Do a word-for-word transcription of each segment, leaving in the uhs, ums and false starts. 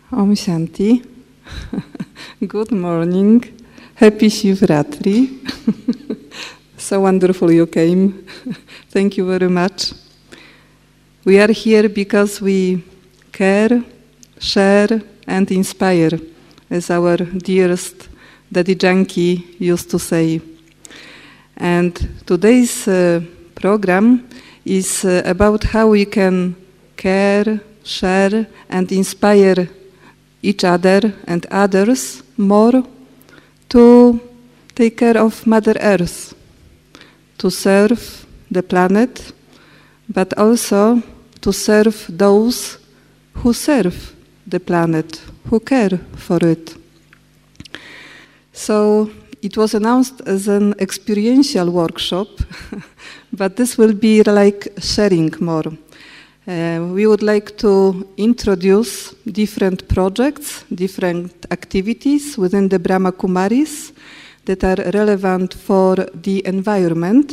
Om Shanti. Good morning. Happy Shivratri. So wonderful you came. Thank you very much. We are here because we care, share, and inspire, as our dearest Daddy Janki used to say. And today's uh, program is uh, about how we can care, share, and inspire each other and others more to take care of Mother Earth, to serve the planet, but also to serve those who serve the planet, who care for it. So it was announced as an experiential workshop, but this will be like sharing more. Uh, we would like to introduce different projects, different activities within the Brahma Kumaris that are relevant for the environment.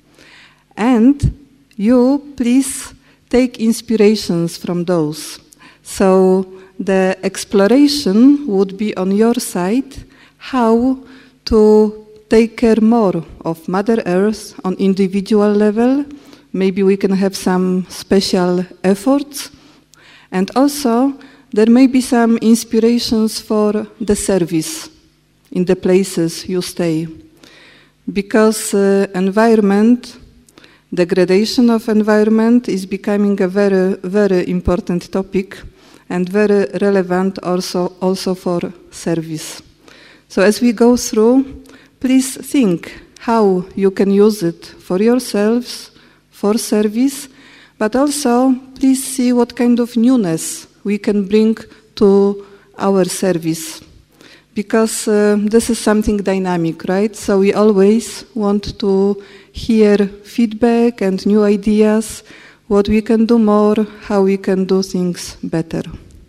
And you please take inspirations from those. So the exploration would be on your side, how to take care more of Mother Earth on individual level. Maybe we can have some special efforts. And also, there may be some inspirations for the service in the places you stay. Because uh, environment, degradation of environment is becoming a very, very important topic and very relevant also, also for service. So as we go through, please think how you can use it for yourselves, for service, but also please see what kind of newness we can bring to our service. Because uh, this is something dynamic, right? So we always want to hear feedback and new ideas, what we can do more, how we can do things better.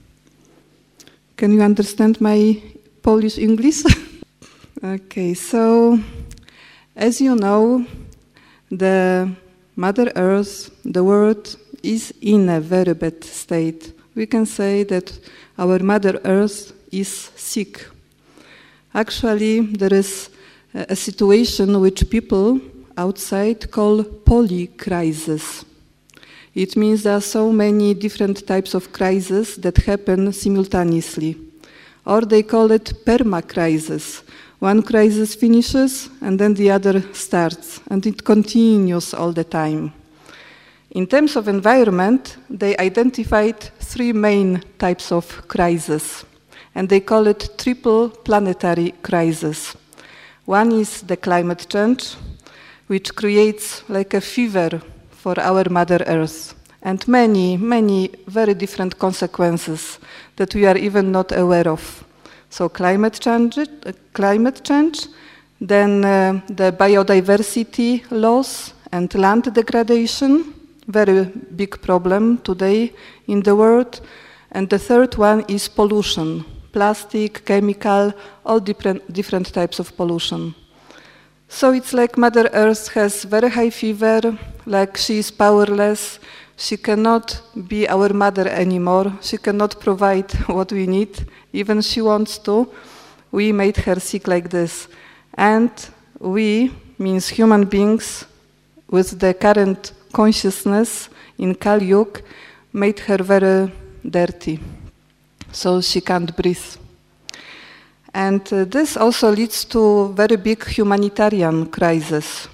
Can you understand my Polish English? Okay, so as you know, the Mother Earth, the world, is in a very bad state. We can say that our Mother Earth is sick. Actually, there is a situation which people outside call polycrisis. It means there are so many different types of crises that happen simultaneously. Or they call it permacrisis. One crisis finishes and then the other starts, and it continues all the time. In terms of environment, they identified three main types of crises, and they call it triple planetary crisis. One is the climate change, which creates like a fever for our Mother Earth, and many, many very different consequences that we are even not aware of. So climate change, uh, climate change, then uh, the biodiversity loss and land degradation, very big problem today in the world. And the third one is pollution, plastic, chemical, all different, different types of pollution. So it's like Mother Earth has very high fever, like she is powerless. She cannot be our mother anymore. She cannot provide what we need. Even she wants to. We made her sick like this. And we, means human beings, with the current consciousness in Kali Yuga, made her very dirty. So she can't breathe. And uh, this also leads to very big humanitarian crisis.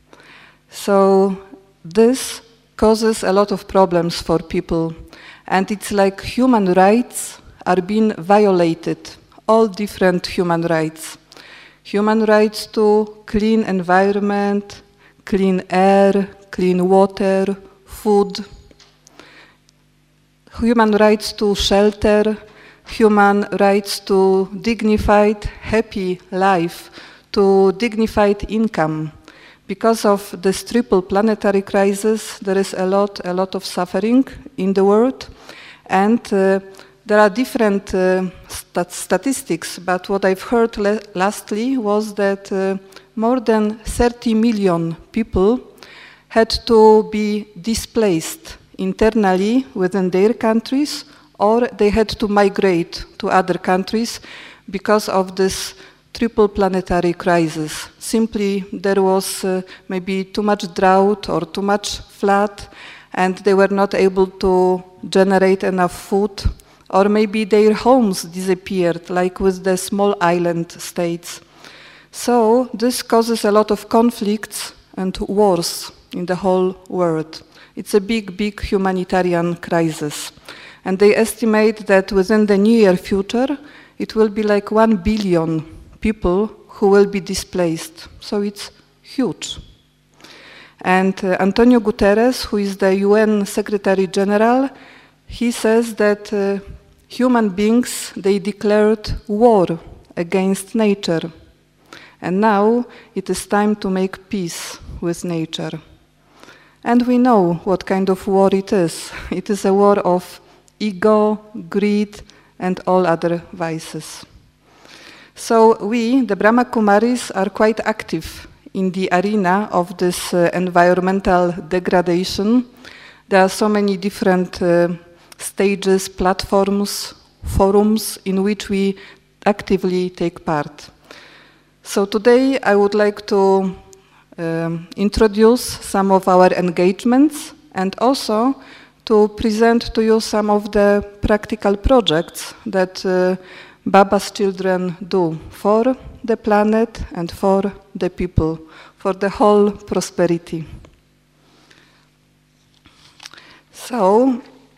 So this causes a lot of problems for people. And it's like human rights are being violated, all different human rights. Human rights to clean environment, clean air, clean water, food. Human rights to shelter, human rights to dignified, happy life, to dignified income. Because of this triple planetary crisis, there is a lot, a lot of suffering in the world, and uh, there are different uh, stat statistics. But what I've heard lastly was that uh, more than thirty million people had to be displaced internally within their countries or they had to migrate to other countries because of this triple planetary crisis. Simply there was uh, maybe too much drought or too much flood, and they were not able to generate enough food, or maybe their homes disappeared, like with the small island states. So this causes a lot of conflicts and wars in the whole world. It's a big, big humanitarian crisis. And they estimate that within the near future, it will be like one billion people who will be displaced. So it's huge. And uh, Antonio Guterres, who is the U N Secretary General, he says that uh, human beings, they declared war against nature. And now it is time to make peace with nature. And we know what kind of war it is. It is a war of ego, greed, and all other vices. So we, the Brahma Kumaris, are quite active in the arena of this uh, environmental degradation. There are so many different uh, stages, platforms, forums in which we actively take part. So today I would like to um, introduce some of our engagements and also to present to you some of the practical projects that uh, Baba's children do for the planet and for the people, for the whole prosperity. So,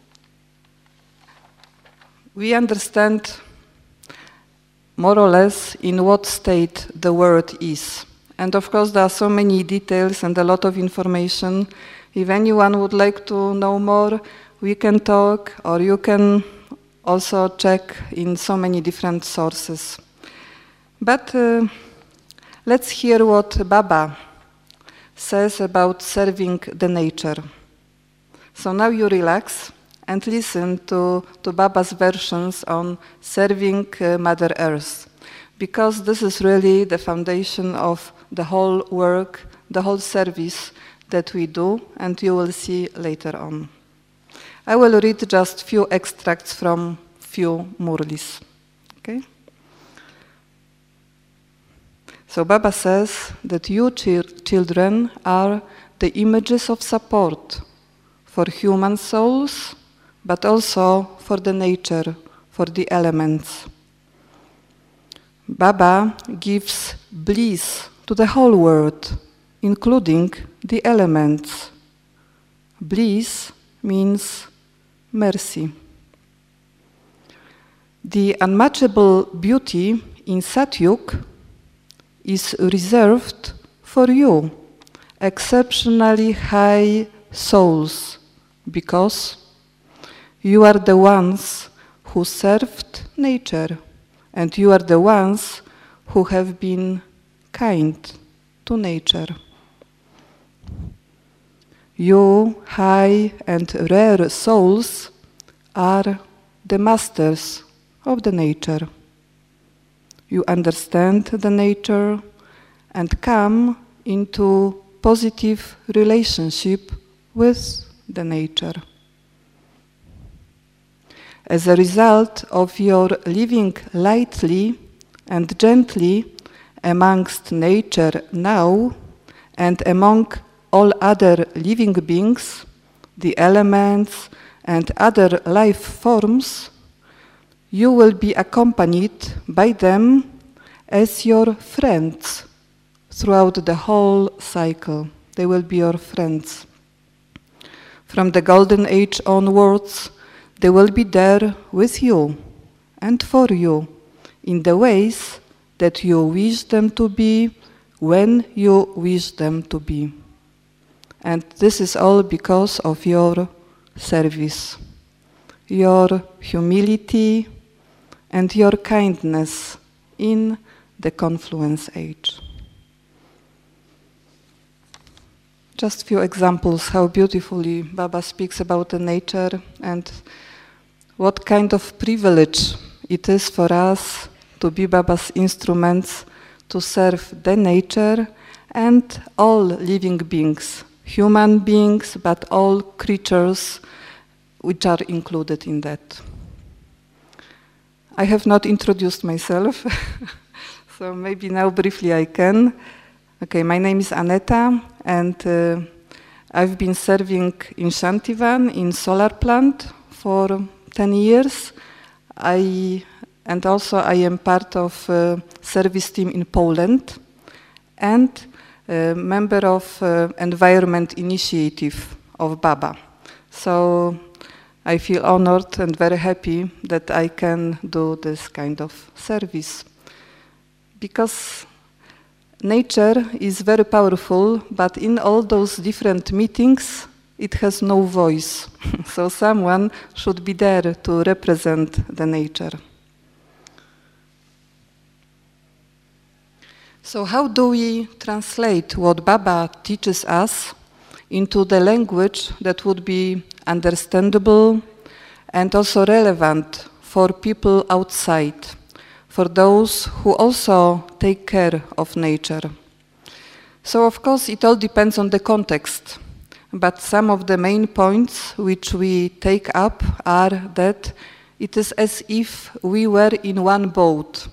we understand more or less in what state the world is. And of course, there are so many details and a lot of information. If anyone would like to know more, we can talk, or you can also check in so many different sources. But uh, let's hear what Baba says about serving the nature. So now you relax and listen to, to Baba's versions on serving uh, Mother Earth, because this is really the foundation of the whole work, the whole service that we do, and you will see later on. I will read just few extracts from few Murlis. Okay? So Baba says that you ch- children are the images of support for human souls, but also for the nature, for the elements. Baba gives bliss to the whole world, including the elements. Bliss means mercy. The unmatchable beauty in Satyug is reserved for you, exceptionally high souls, because you are the ones who served nature, and you are the ones who have been kind to nature. You, high and rare souls, are the masters of the nature. You understand the nature and come into positive relationship with the nature. As a result of your living lightly and gently amongst nature now and among all other living beings, the elements and other life forms, you will be accompanied by them as your friends throughout the whole cycle. They will be your friends. From the Golden Age onwards, they will be there with you and for you in the ways that you wish them to be, when you wish them to be. And this is all because of your service, your humility, and your kindness in the Confluence Age. Just a few examples how beautifully Baba speaks about the nature and what kind of privilege it is for us to be Baba's instruments to serve the nature and all living beings, human beings, but all creatures which are included in that. I have not introduced myself, so maybe now briefly I can. Okay, my name is Aneta, and uh, I've been serving in Shantivan in solar plant for ten years. I and also I am part of uh, service team in Poland and a member of uh, environment initiative of Baba. So I feel honored and very happy that I can do this kind of service, because nature is very powerful, but in all those different meetings, it has no voice. So someone should be there to represent the nature. So how do we translate what Baba teaches us into the language that would be understandable and also relevant for people outside, for those who also take care of nature? So of course it all depends on the context, but some of the main points which we take up are that it is as if we were in one boat.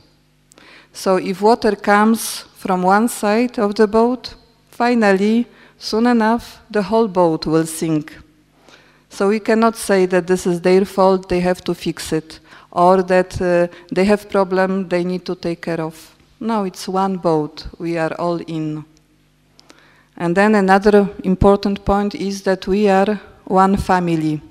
So if water comes from one side of the boat, finally, soon enough, the whole boat will sink. So we cannot say that this is their fault, they have to fix it, or that uh, they have problem they need to take care of. No, it's one boat, we are all in. And then another important point is that we are one family.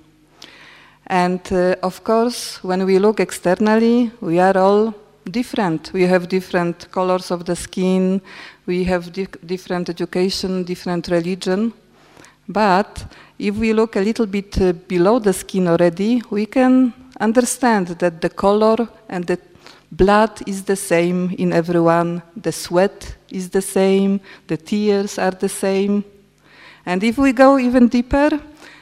And uh, of course, when we look externally, we are all different. We have different colors of the skin, we have di different education, different religion. But if we look a little bit uh, below the skin already, we can understand that the color and the blood is the same in everyone, the sweat is the same, the tears are the same. And if we go even deeper,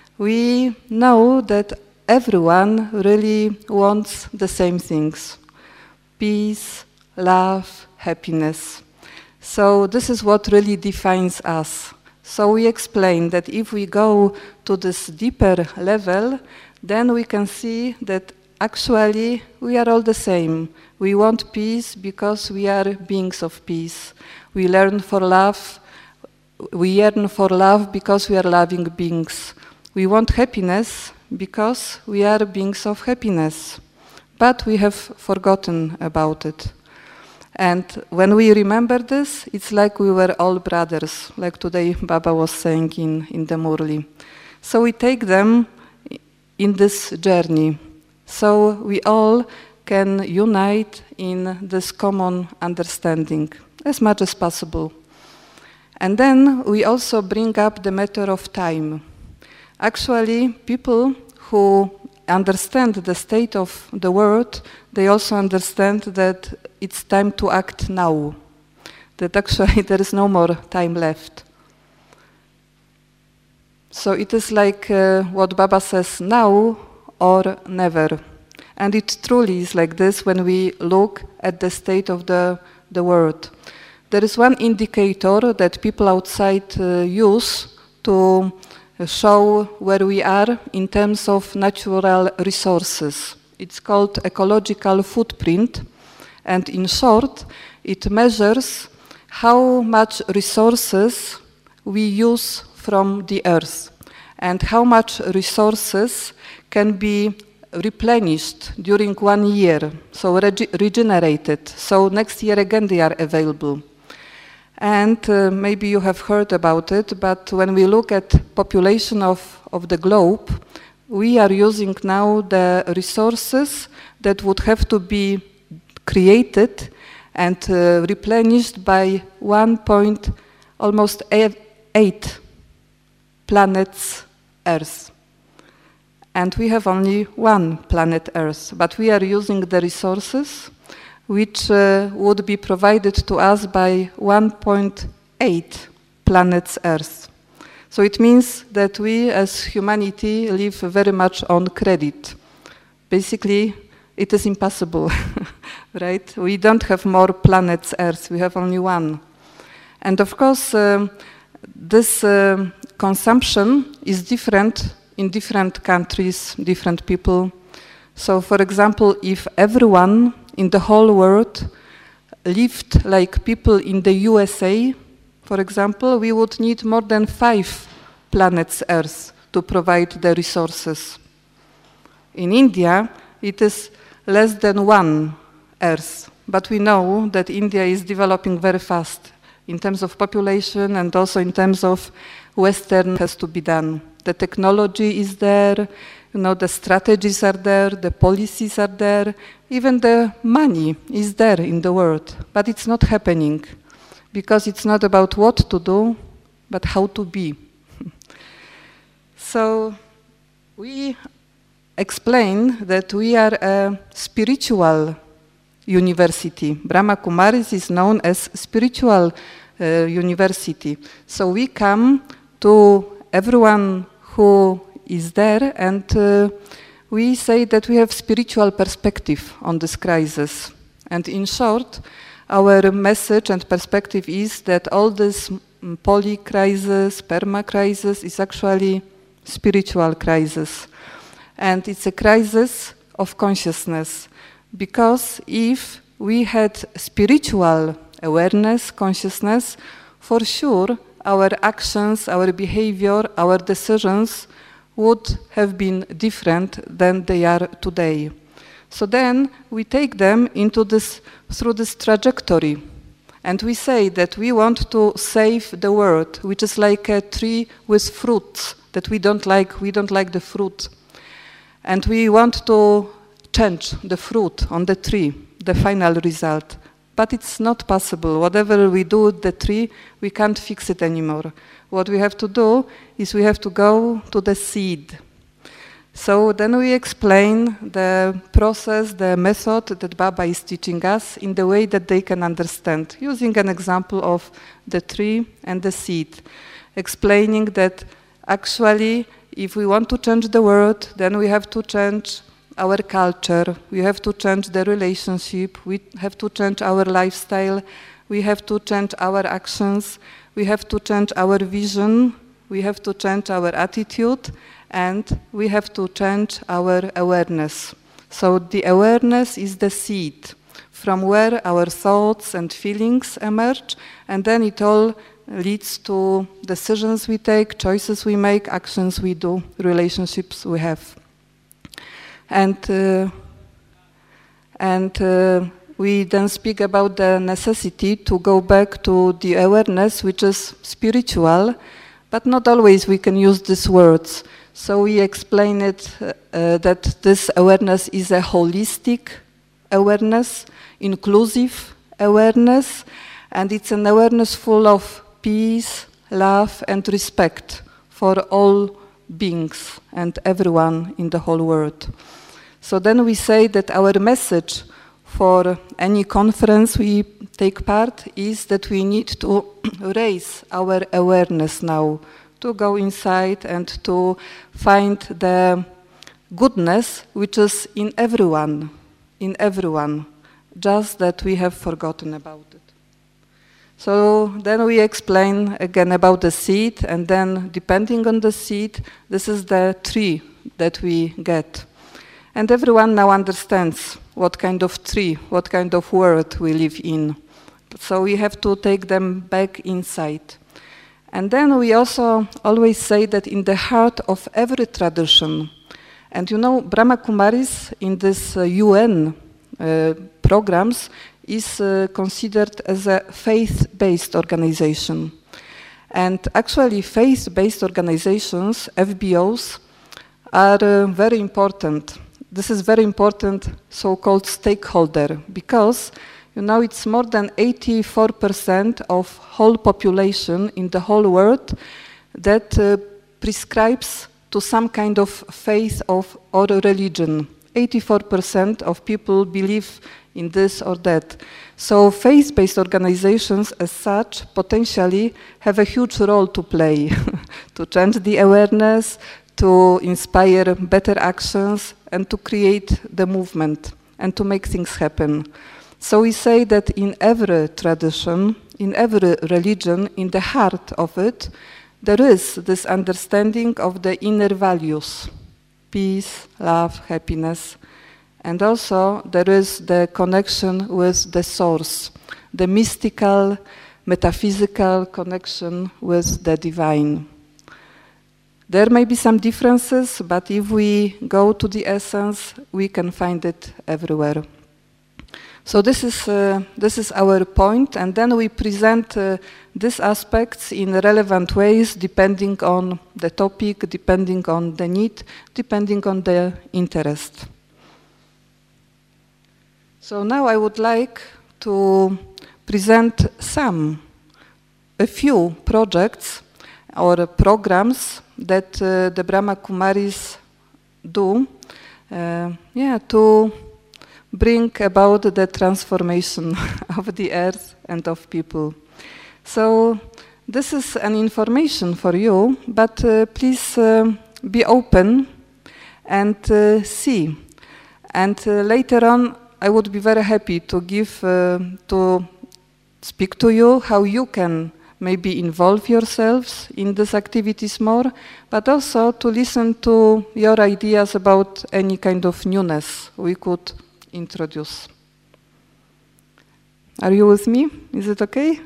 we know that everyone really wants the same things: peace, love, happiness. So this is what really defines us. So we explain that if we go to this deeper level, then we can see that actually we are all the same. We want peace because we are beings of peace. We learn for love, we yearn for love because we are loving beings. We want happiness because we are beings of happiness. But we have forgotten about it. And when we remember this, it's like we were all brothers, like today Baba was saying in, in the Murli. So we take them in this journey. So we all can unite in this common understanding as much as possible. And then we also bring up the matter of time. Actually, people who understand the state of the world, they also understand that it's time to act now, that actually there is no more time left. So it is like uh, what Baba says, now or never. And it truly is like this when we look at the state of the, the world. There is one indicator that people outside uh, use to show where we are in terms of natural resources. It's called ecological footprint, and in short, it measures how much resources we use from the earth and how much resources can be replenished during one year, so rege regenerated, so next year again they are available. And uh, maybe you have heard about it, but when we look at population of, of the globe, we are using now the resources that would have to be created and uh, replenished by one point almost eight planets Earth. And we have only one planet Earth, but we are using the resources which uh, would be provided to us by one point eight planets Earth. So it means that we as humanity live very much on credit. Basically, it is impossible, right? We don't have more planets Earth, we have only one. And of course, uh, this uh, consumption is different in different countries, different people. So, for example, if everyone in the whole world lived like people in the U S A, for example, we would need more than five planets Earth to provide the resources. In India, it is less than one Earth, but we know that India is developing very fast in terms of population and also in terms of Western has to be done. The technology is there, you know, the strategies are there, the policies are there, even the money is there in the world, but it's not happening because it's not about what to do, but how to be. So we explain that we are a spiritual university. Brahma Kumaris is known as spiritual uh, university. So we come to everyone who is there and uh, we say that we have spiritual perspective on this crisis. And in short, our message and perspective is that all this poly crisis, perma crisis is actually spiritual crisis. And it's a crisis of consciousness. Because if we had spiritual awareness, consciousness, for sure our actions, our behavior, our decisions would have been different than they are today. So then we take them into this, through this trajectory. And we say that we want to save the world, which is like a tree with fruits that we don't like, we don't like the fruit. And we want to change the fruit on the tree, the final result. But it's not possible. Whatever we do with the tree, we can't fix it anymore. What we have to do is we have to go to the seed. So then we explain the process, the method that Baba is teaching us in the way that they can understand, using an example of the tree and the seed, explaining that actually if we want to change the world, then we have to change our culture, we have to change the relationship, we have to change our lifestyle, we have to change our actions, we have to change our vision, we have to change our attitude, and we have to change our awareness. So the awareness is the seed from where our thoughts and feelings emerge, and then it all leads to decisions we take, choices we make, actions we do, relationships we have. And, uh, and uh, we then speak about the necessity to go back to the awareness which is spiritual, but not always we can use these words. So we explain it uh, uh, that this awareness is a holistic awareness, inclusive awareness, and it's an awareness full of peace, love, and respect for all beings and everyone in the whole world. So then we say that our message for any conference we take part is that we need to raise our awareness now, to go inside and to find the goodness which is in everyone, in everyone, just that we have forgotten about it. So then we explain again about the seed, and then depending on the seed, this is the tree that we get. And everyone now understands what kind of tree, what kind of world we live in. So we have to take them back inside. And then we also always say that in the heart of every tradition, and you know, Brahma Kumaris in this uh, U N uh, programs is uh, considered as a faith-based organization. And actually faith-based organizations, F B Os, are uh, very important. This is very important so-called stakeholder, because you know, it's more than eighty-four percent of whole population in the whole world that uh, prescribes to some kind of faith of or religion. eighty-four percent of people believe in this or that. So faith-based organizations as such potentially have a huge role to play to change the awareness, to inspire better actions, and to create the movement and to make things happen. So we say that in every tradition, in every religion, in the heart of it, there is this understanding of the inner values, peace, love, happiness. And also there is the connection with the source, the mystical, metaphysical connection with the divine. There may be some differences, but if we go to the essence, we can find it everywhere. So this is, uh, this is our point, and then we present uh, these aspects in relevant ways depending on the topic, depending on the need, depending on the interest. So now I would like to present some, a few projects or programs that uh, the Brahma Kumaris do uh, yeah, to bring about the transformation of the earth and of people. So this is an information for you, but uh, please uh, be open and uh, see. And uh, later on, I would be very happy to give, uh, to speak to you how you can maybe involve yourselves in these activities more, but also to listen to your ideas about any kind of newness we could introduce. Are you with me? Is it okay?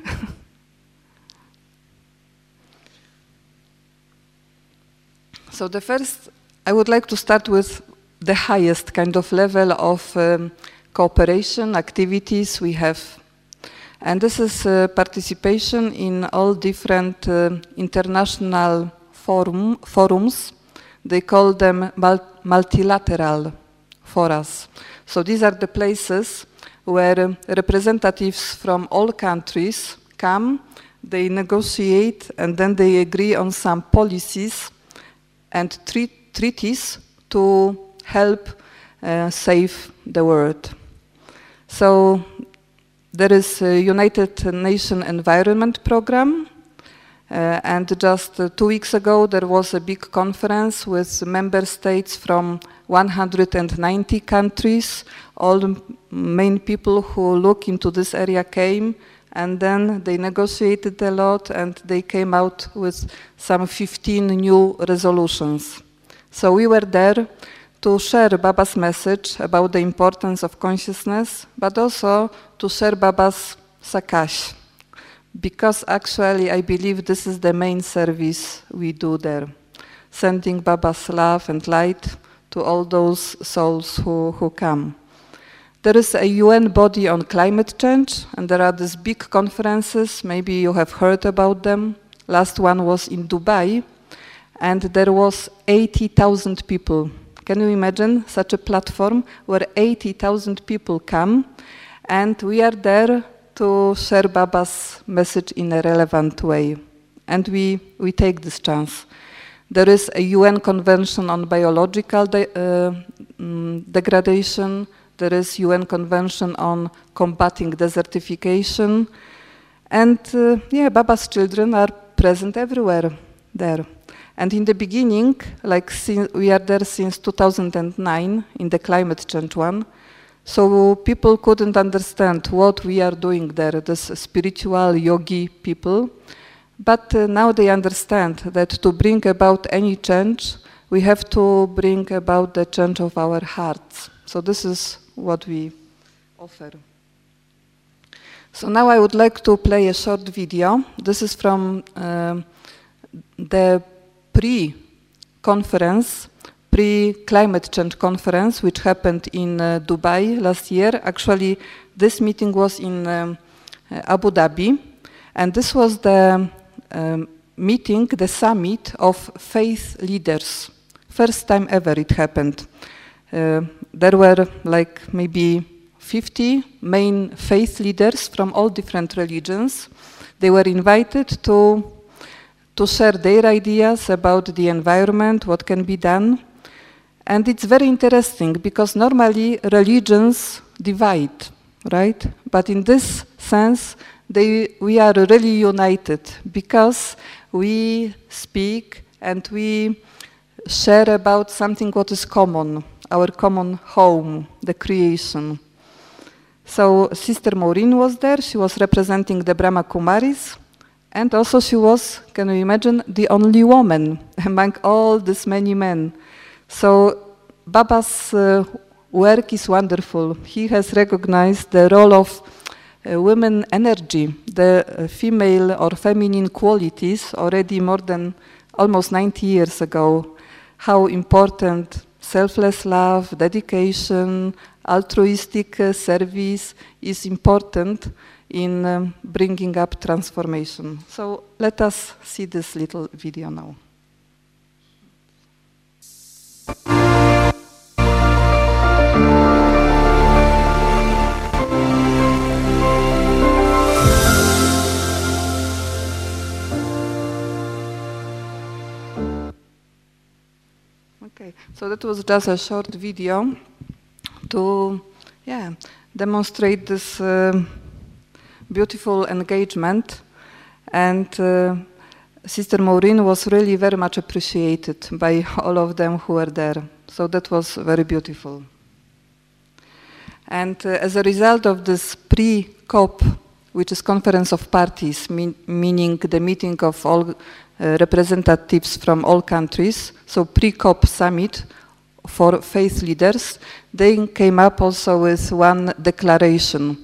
So the first, I would like to start with the highest kind of level of um, cooperation activities we have. And this is uh, participation in all different uh, international forum, forums. They call them mul multilateral forums. So these are the places where representatives from all countries come, they negotiate, and then they agree on some policies and treat treaties to help uh, save the world. So there is a United Nations Environment Program, uh, and just uh, two weeks ago there was a big conference with member states from one hundred ninety countries. All the main people who look into this area came, and then they negotiated a lot, and they came out with some fifteen new resolutions. So we were there to share Baba's message about the importance of consciousness, but also to share Baba's Sakash, because actually I believe this is the main service we do there, sending Baba's love and light to all those souls who, who come. There is a U N body on climate change, and there are these big conferences, maybe you have heard about them. Last one was in Dubai, and there was eighty thousand people. Can you imagine such a platform where eighty thousand people come, and we are there to share Baba's message in a relevant way, and we, we take this chance. There is a U N Convention on Biological de uh, um, Degradation. There is U N Convention on Combating Desertification. And uh, yeah, Baba's children are present everywhere there. And in the beginning, like we are there since two thousand nine in the climate change one, so people couldn't understand what we are doing there, this spiritual yogi people. But uh, now they understand that to bring about any change, we have to bring about the change of our hearts. So this is what we offer. So now I would like to play a short video. This is from uh, the pre-conference, pre-climate change conference, which happened in uh, Dubai last year. Actually, this meeting was in um, Abu Dhabi, and this was the um, meeting, the summit of faith leaders. First time ever it happened. Uh, there were like maybe fifty main faith leaders from all different religions. They were invited to, to share their ideas about the environment, what can be done. And it's very interesting because normally religions divide, right? But in this sense, they, we are really united because we speak and we share about something what is common, our common home, the creation. So Sister Maureen was there, she was representing the Brahma Kumaris, and also she was, can you imagine, the only woman among all these many men. So Baba's uh, work is wonderful. He has recognized the role of uh, women energy, the uh, female or feminine qualities already more than almost ninety years ago. How important selfless love, dedication, altruistic uh, service is important in um, bringing up transformation. So let us see this little video now. Okay, so that was just a short video to, yeah, demonstrate this uh, beautiful engagement, and uh, Sister Maureen was really very much appreciated by all of them who were there. So that was very beautiful. And uh, as a result of this pre-COP, which is Conference of Parties, mean, meaning the meeting of all uh, representatives from all countries, so pre-COP summit for faith leaders, they came up also with one declaration.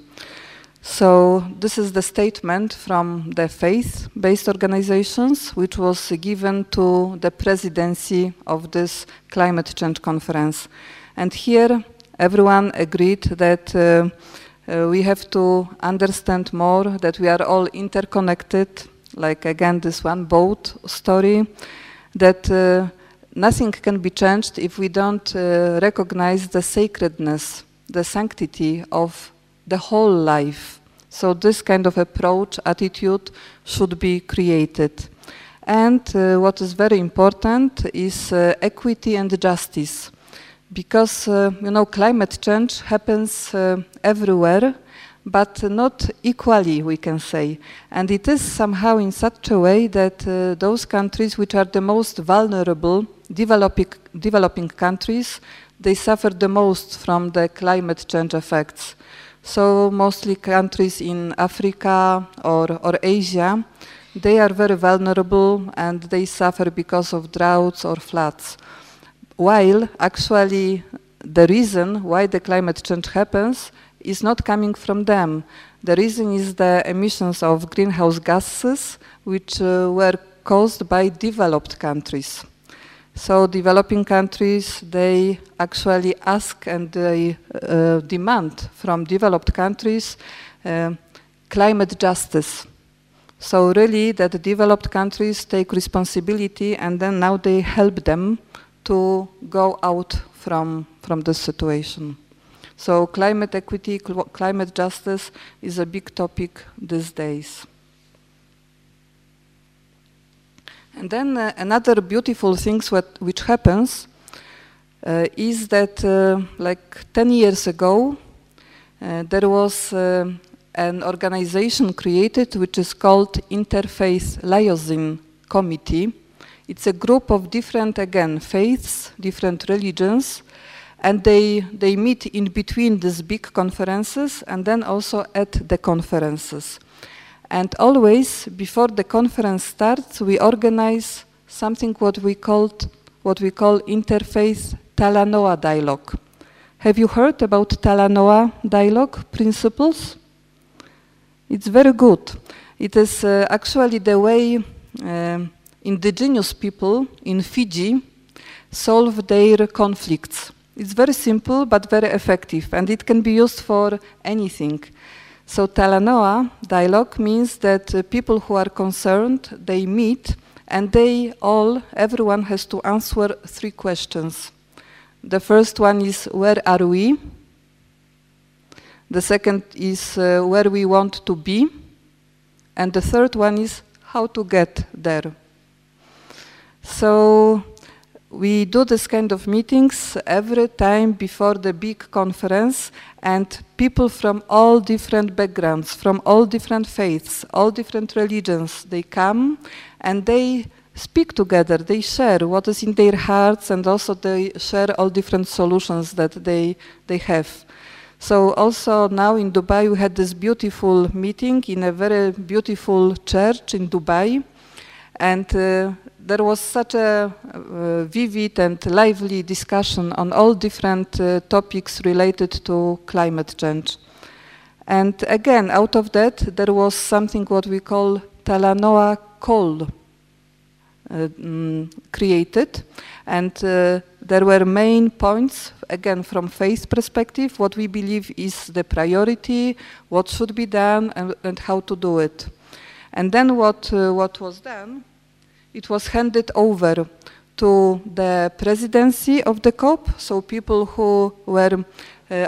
So this is the statement from the faith-based organizations, which was given to the presidency of this climate change conference. And here everyone agreed that uh, uh, we have to understand more, that we are all interconnected, like again this one boat story, that uh, nothing can be changed if we don't uh, recognize the sacredness, the sanctity of the whole life. So this kind of approach, attitude should be created. And uh, what is very important is uh, equity and justice. Because, uh, you know, climate change happens uh, everywhere, but not equally, we can say. And it is somehow in such a way that uh, those countries which are the most vulnerable, developing, developing countries, they suffer the most from the climate change effects. So mostly countries in Africa or, or Asia, they are very vulnerable and they suffer because of droughts or floods. While actually the reason why the climate change happens is not coming from them. The reason is the emissions of greenhouse gases, which uh, were caused by developed countries. So developing countries, they actually ask and they uh, demand from developed countries uh, climate justice. So really that the developed countries take responsibility, and then now they help them to go out from, from this situation. So climate equity, cl climate justice is a big topic these days. And then uh, another beautiful thing what, which happens uh, is that uh, like ten years ago, uh, there was uh, an organization created which is called Interfaith Liaison Committee. It's a group of different, again, faiths, different religions, and they, they meet in between these big conferences and then also at the conferences. And always, before the conference starts, we organize something what we called, what we call Interfaith Talanoa Dialogue. Have you heard about Talanoa Dialogue principles? It's very good. It is uh, actually the way uh, indigenous people in Fiji solve their conflicts. It's very simple but very effective, and it can be used for anything. So Talanoa dialogue means that uh, people who are concerned, they meet and they all, everyone has to answer three questions. The first one is, where are we? The second is uh, where we want to be. And the third one is how to get there. So we do this kind of meetings every time before the big conference, and people from all different backgrounds, from all different faiths, all different religions, they come and they speak together, they share what is in their hearts, and also they share all different solutions that they, they have. So also now in Dubai we had this beautiful meeting in a very beautiful church in Dubai, and uh, there was such a uh, vivid and lively discussion on all different uh, topics related to climate change. And again, out of that, there was something what we call Talanoa Call uh, mm, created. And uh, there were main points, again, from faith perspective, what we believe is the priority, what should be done, and, and how to do it. And then what, uh, what was done, it was handed over to the presidency of the COP, so people who were uh,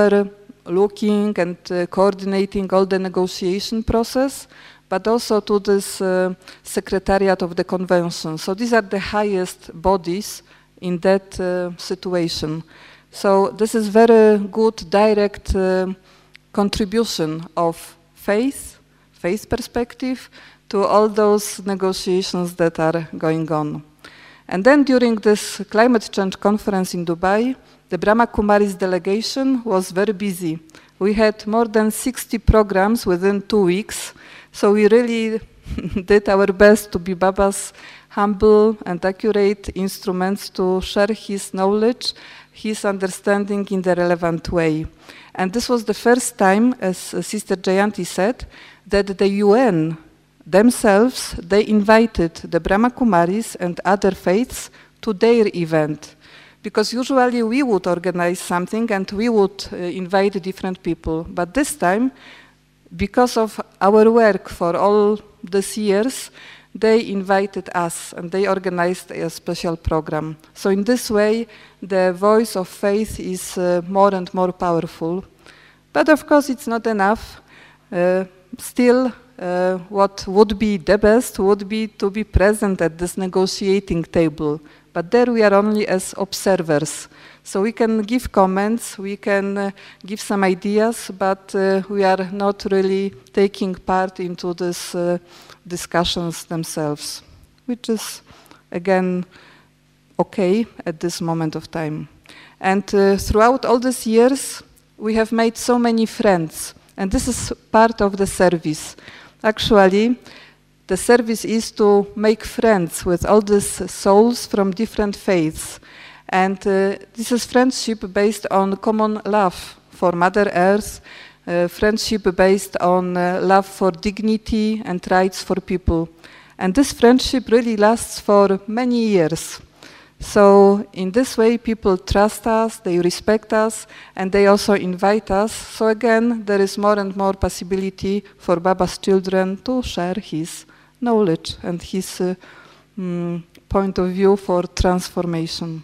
overlooking and uh, coordinating all the negotiation process, but also to this uh, secretariat of the convention. So these are the highest bodies in that uh, situation. So this is very good direct uh, contribution of faith, faith perspective, to all those negotiations that are going on. And then during this climate change conference in Dubai, the Brahma Kumaris delegation was very busy. We had more than sixty programs within two weeks, so we really did our best to be Baba's humble and accurate instruments to share his knowledge, his understanding in the relevant way. And this was the first time, as Sister Jayanti said, that the U N themselves, they invited the Brahma Kumaris and other faiths to their event. Because usually we would organize something and we would uh, invite different people. But this time, because of our work for all these years, they invited us and they organized a special program. So in this way, the voice of faith is uh, more and more powerful. But of course, it's not enough. Uh, still, Uh, what would be the best would be to be present at this negotiating table. But there we are only as observers. So we can give comments, we can uh, give some ideas, but uh, we are not really taking part into these uh, discussions themselves, which is, again, okay at this moment of time. And uh, throughout all these years, we have made so many friends. And this is part of the service. Actually, the service is to make friends with all these souls from different faiths. And uh, this is friendship based on common love for Mother Earth, uh, friendship based on uh, love for dignity and rights for people. And this friendship really lasts for many years. So in this way, people trust us, they respect us, and they also invite us. So again, there is more and more possibility for Baba's children to share his knowledge and his uh, mm, point of view for transformation.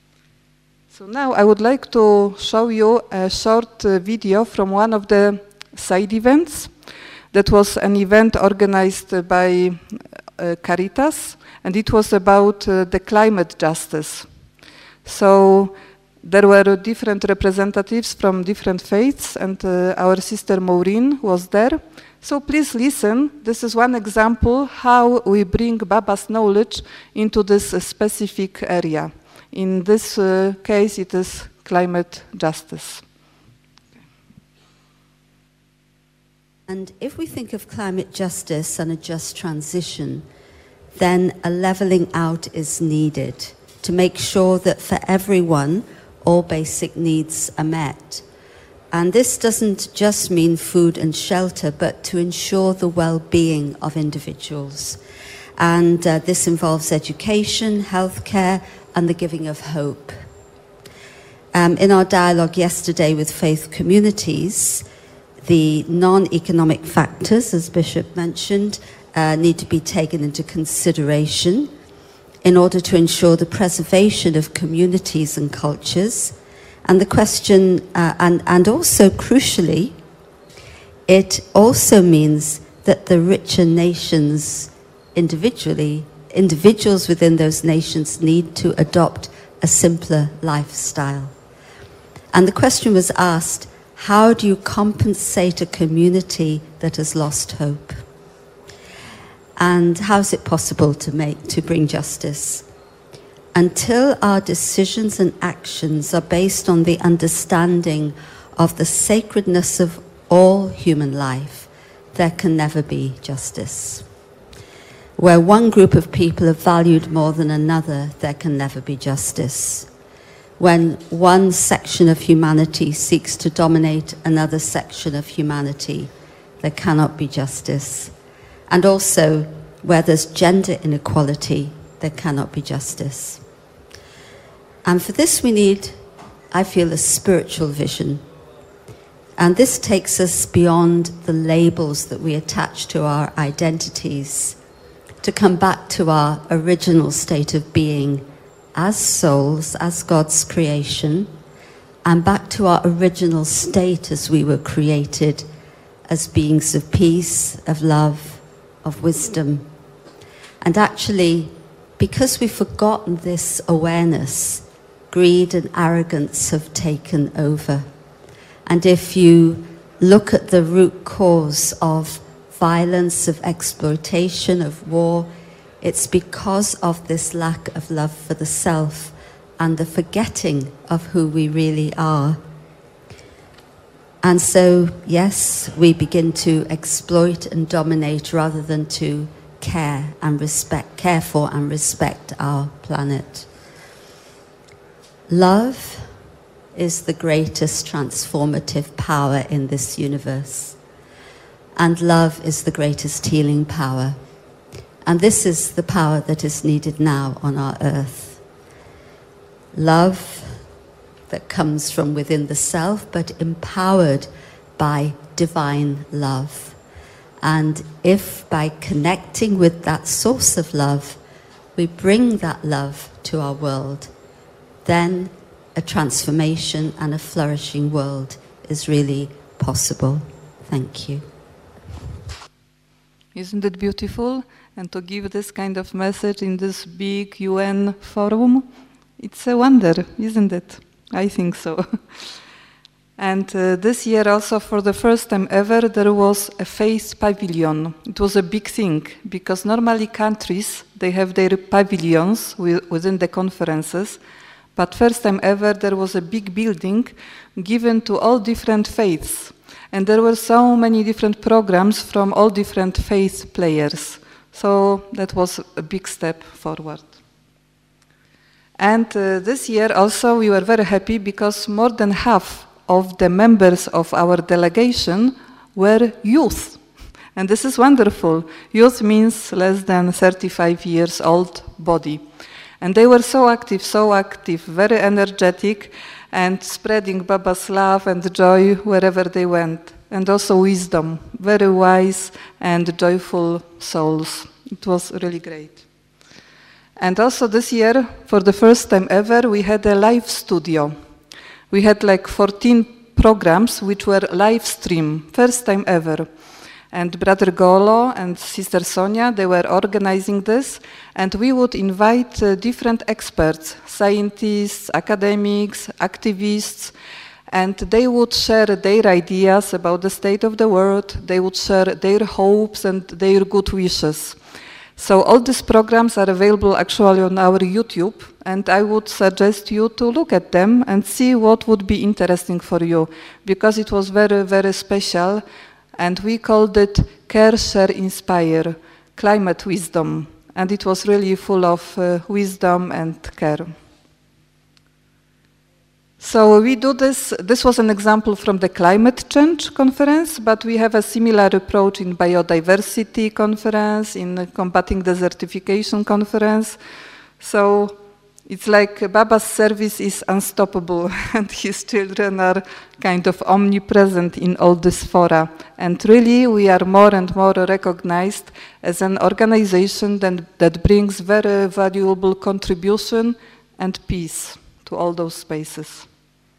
So now I would like to show you a short uh, video from one of the side events. That was an event organized by uh, Caritas, and it was about uh, the climate justice. So there were different representatives from different faiths, and uh, our sister Maureen was there. So please listen. This is one example how we bring Baba's knowledge into this uh, specific area. In this uh, case, it is climate justice. And if we think of climate justice and a just transition, then a levelling out is needed to make sure that for everyone, all basic needs are met. And this doesn't just mean food and shelter, but to ensure the well-being of individuals. And uh, this involves education, healthcare, and the giving of hope. Um, in our dialogue yesterday with faith communities, the non-economic factors, as Bishop mentioned, uh, need to be taken into consideration in order to ensure the preservation of communities and cultures. And the question, uh, and, and also crucially, it also means that the richer nations individually, individuals within those nations need to adopt a simpler lifestyle. And the question was asked, how do you compensate a community that has lost hope? And how is it possible to make, to bring justice? Until our decisions and actions are based on the understanding of the sacredness of all human life, there can never be justice. Where one group of people are valued more than another, there can never be justice. When one section of humanity seeks to dominate another section of humanity, there cannot be justice. And also, where there's gender inequality, there cannot be justice. And for this we need, I feel, a spiritual vision. And this takes us beyond the labels that we attach to our identities, to come back to our original state of being as souls, as God's creation, and back to our original state as we were created, as beings of peace, of love, of wisdom. And actually, because we've forgotten this awareness, greed and arrogance have taken over. And if you look at the root cause of violence, of exploitation, of war, it's because of this lack of love for the self and the forgetting of who we really are. And so, yes, we begin to exploit and dominate rather than to care and respect, care for and respect our planet. Love is the greatest transformative power in this universe. And love is the greatest healing power. And this is the power that is needed now on our earth. Love that comes from within the self, but empowered by divine love. And if by connecting with that source of love, we bring that love to our world, then a transformation and a flourishing world is really possible. Thank you. Isn't it beautiful? And to give this kind of message in this big U N forum, it's a wonder, isn't it? I think so. And uh, this year also, for the first time ever, there was a faith pavilion. It was a big thing, because normally countries, they have their pavilions wi- within the conferences, but first time ever there was a big building given to all different faiths. And there were so many different programs from all different faith players. So that was a big step forward. And uh, this year also we were very happy because more than half of the members of our delegation were youth. And this is wonderful. Youth means less than thirty-five years old body. And they were so active, so active, very energetic, and spreading Baba's love and joy wherever they went. And also wisdom, very wise and joyful souls. It was really great. And also this year, for the first time ever, we had a live studio. We had like fourteen programs which were live stream, first time ever. And Brother Golo and Sister Sonia, they were organizing this, and we would invite uh, different experts, scientists, academics, activists, and they would share their ideas about the state of the world, they would share their hopes and their good wishes. So all these programs are available actually on our YouTube, and I would suggest you to look at them and see what would be interesting for you, because it was very, very special, and we called it Care, Share, Inspire, Climate Wisdom, and it was really full of uh, wisdom and care. So we do this, this was an example from the climate change conference, but we have a similar approach in biodiversity conference, in combating desertification conference. So it's like Baba's service is unstoppable, and his children are kind of omnipresent in all these fora. And really we are more and more recognized as an organization that, that brings very valuable contribution and peace to all those spaces.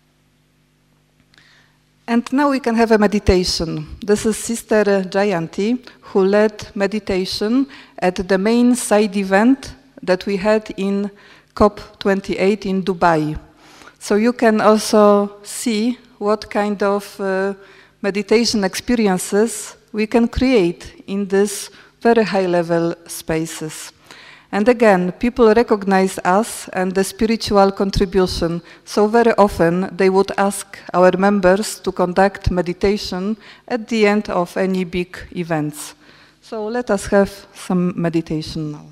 And now we can have a meditation. This is Sister Jayanti, who led meditation at the main side event that we had in COP twenty-eight in Dubai. So you can also see what kind of uh, meditation experiences we can create in these very high-level spaces. And again, people recognize us and the spiritual contribution. So very often they would ask our members to conduct meditation at the end of any big events. So let us have some meditation now.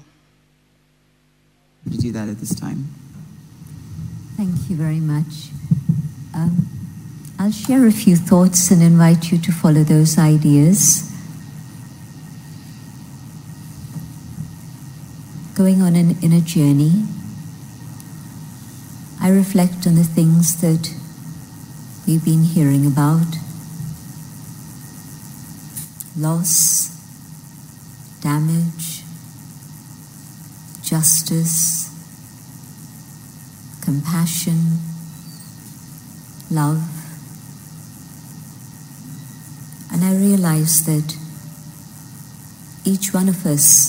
To do that at this time. Thank you very much. Um, I'll share a few thoughts and invite you to follow those ideas. Going on an inner journey, I reflect on the things that we've been hearing about. Loss, damage, justice, compassion, love. And I realize that each one of us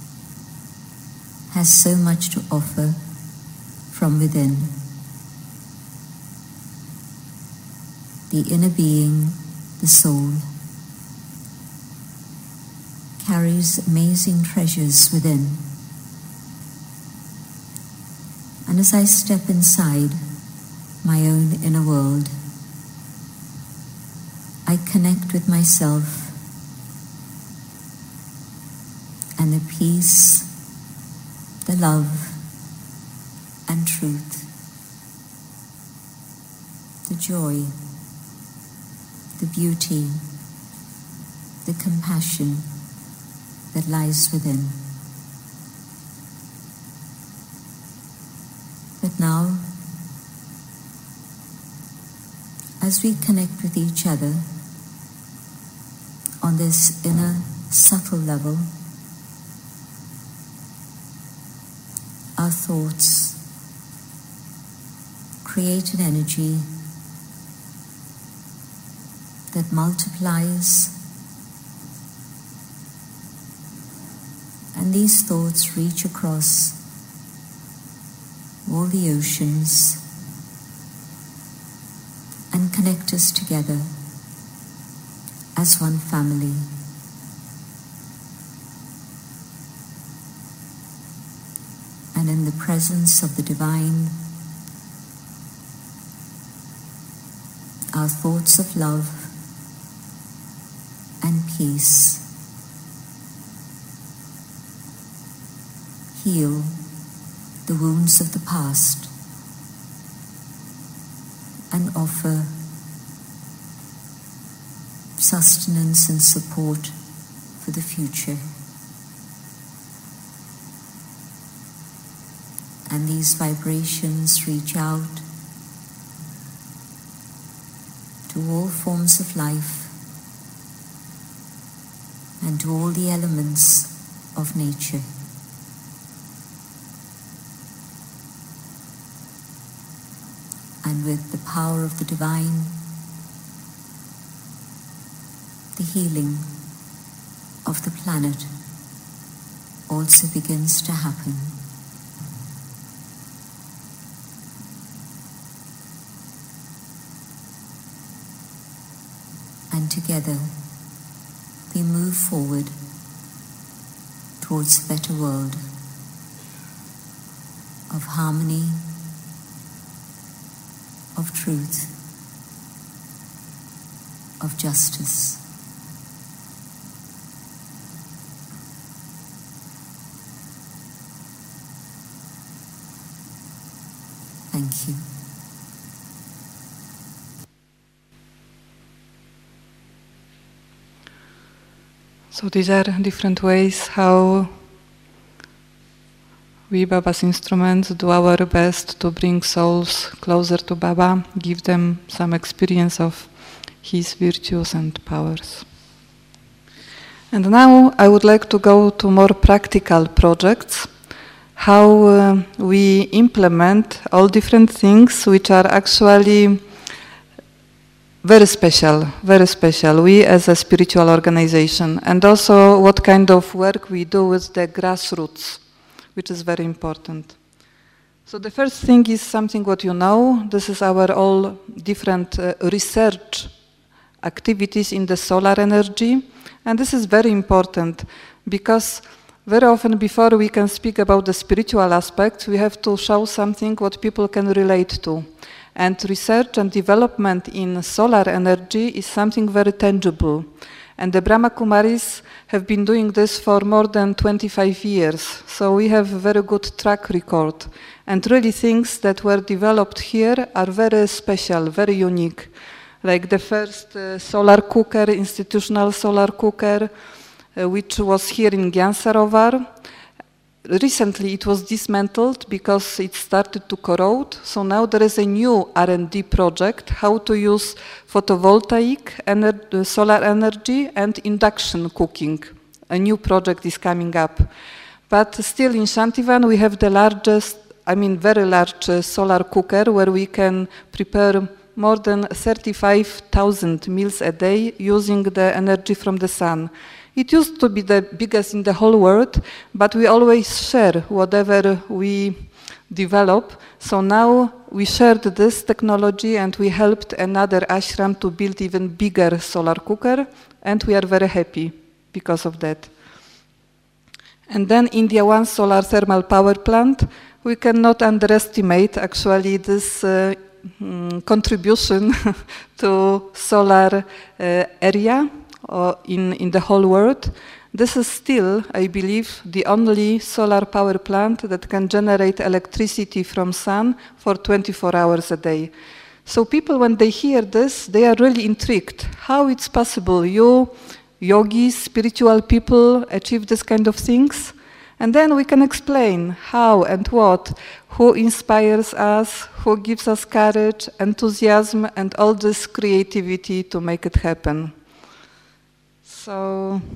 has so much to offer from within. The inner being, the soul, carries amazing treasures within. And as I step inside my own inner world, I connect with myself and the peace, the love and truth, the joy, the beauty, the compassion that lies within. But now, as we connect with each other on this inner subtle level, our thoughts create an energy that multiplies, and these thoughts reach across all the oceans and connect us together as one family. And in the presence of the divine, our thoughts of love and peace heal the wounds of the past and offer sustenance and support for the future. And these vibrations reach out to all forms of life and to all the elements of nature. And with the power of the divine, the healing of the planet also begins to happen. And together we move forward towards a better world of harmony, of truth, of justice. Thank you. So these are different ways how we, Baba's instruments, do our best to bring souls closer to Baba, give them some experience of his virtues and powers. And now I would like to go to more practical projects, how uh, we implement all different things which are actually very special, very special, we as a spiritual organization, and also what kind of work we do with the grassroots, which is very important. So the first thing is something what you know, this is our all different uh, research activities in the solar energy, and this is very important because very often before we can speak about the spiritual aspect, we have to show something what people can relate to. And research and development in solar energy is something very tangible. And the Brahma Kumaris have been doing this for more than twenty-five years. So we have a very good track record. And really things that were developed here are very special, very unique. Like the first uh, solar cooker, institutional solar cooker, uh, which was here in Gyan Sarovar. Recently it was dismantled because it started to corrode. So now there is a new R and D project, how to use photovoltaic ener- solar energy and induction cooking. A new project is coming up. But still in Shantivan we have the largest, I mean very large uh, solar cooker where we can prepare more than thirty-five thousand meals a day using the energy from the sun. It used to be the biggest in the whole world, but we always share whatever we develop. So now we shared this technology and we helped another ashram to build even bigger solar cooker, and we are very happy because of that. And then India One solar thermal power plant. We cannot underestimate actually this uh, mm, contribution to solar uh, area uh, in, in the whole world. This is still, I believe, the only solar power plant that can generate electricity from sun for twenty-four hours a day. So people, when they hear this, they are really intrigued. How it's possible you, yogis, spiritual people, achieve this kind of things? And then we can explain how and what, who inspires us, who gives us courage, enthusiasm, and all this creativity to make it happen. So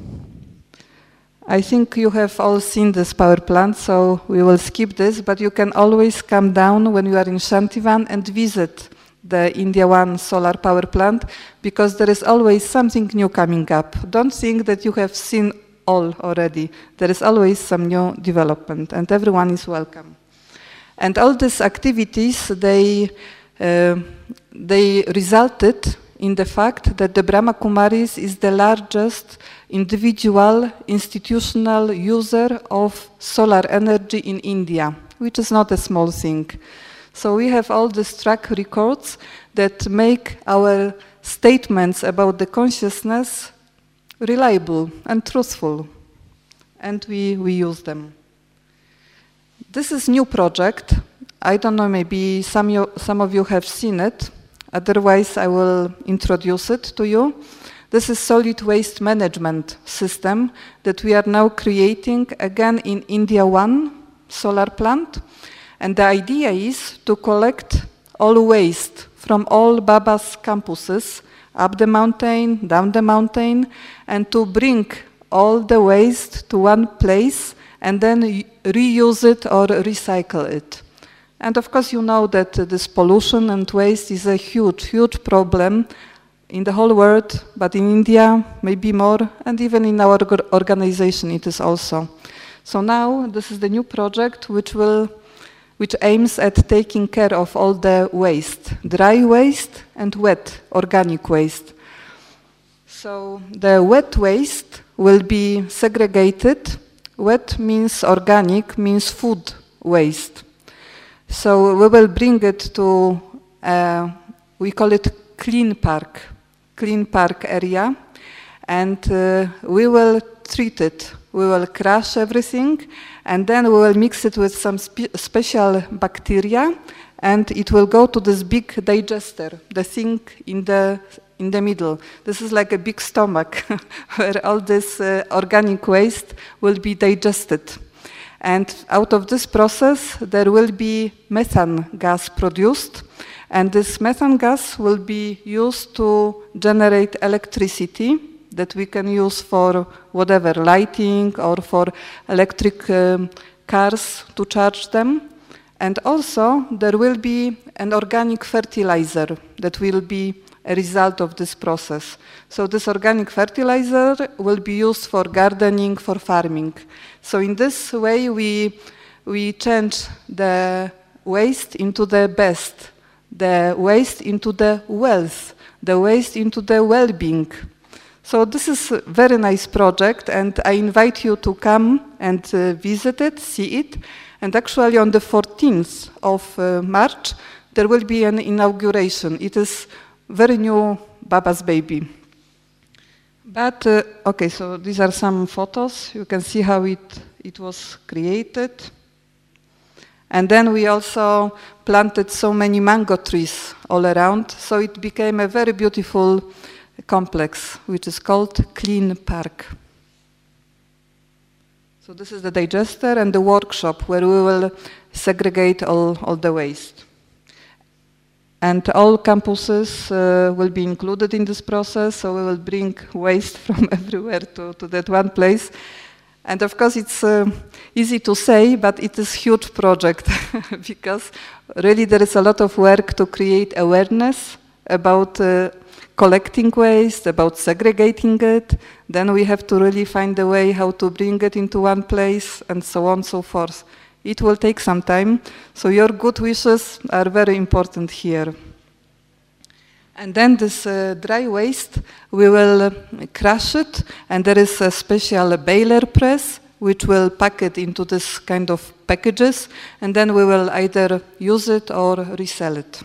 I think you have all seen this power plant, so we will skip this, but you can always come down when you are in Shantivan and visit the India One solar power plant, because there is always something new coming up. Don't think that you have seen all already. There is always some new development, and everyone is welcome. And all these activities, they, uh, they resulted in the fact that the Brahma Kumaris is the largest individual institutional user of solar energy in India, which is not a small thing. So we have all these track records that make our statements about the consciousness reliable and truthful, and we, we use them. This is new project. I don't know, maybe some, you, some of you have seen it. Otherwise, I will introduce it to you. This is solid waste management system that we are now creating again in India One solar plant. And the idea is to collect all waste from all Baba's campuses, up the mountain, down the mountain, and to bring all the waste to one place and then reuse it or recycle it. And of course you know that this pollution and waste is a huge, huge problem in the whole world, but in India maybe more, and even in our organization it is also. So now this is the new project which will which aims at taking care of all the waste, dry waste and wet organic waste. So the wet waste will be segregated. Wet means organic, means food waste. So we will bring it to, uh, we call it clean park, clean park area, and uh, we will treat it. We will crush everything, and then we will mix it with some spe special bacteria, and it will go to this big digester, the thing in the in the middle. This is like a big stomach where all this uh, organic waste will be digested. And out of this process, there will be methane gas produced, and this methane gas will be used to generate electricity that we can use for whatever, lighting or for electric um, cars to charge them. And also there will be an organic fertilizer that will be a result of this process. So this organic fertilizer will be used for gardening, for farming. So in this way we, we change the waste into the best, the waste into the wealth, the waste into the well-being. So this is a very nice project, and I invite you to come and uh, visit it, see it. And actually on the fourteenth of uh, March, there will be an inauguration. It is very new Baba's baby. But, uh, okay, so these are some photos. You can see how it, it was created. And then we also planted so many mango trees all around, so it became a very beautiful complex, which is called Clean Park. So this is the digester and the workshop where we will segregate all, all the waste. And all campuses uh, will be included in this process, so we will bring waste from everywhere to, to that one place. And of course it's uh, easy to say, but it is a huge project because really there is a lot of work to create awareness about uh, collecting waste, about segregating it. Then we have to really find a way how to bring it into one place and so on and so forth. It will take some time, so your good wishes are very important here. And then this uh, dry waste, we will uh, crush it, and there is a special baler press which will pack it into this kind of packages, and then we will either use it or resell it.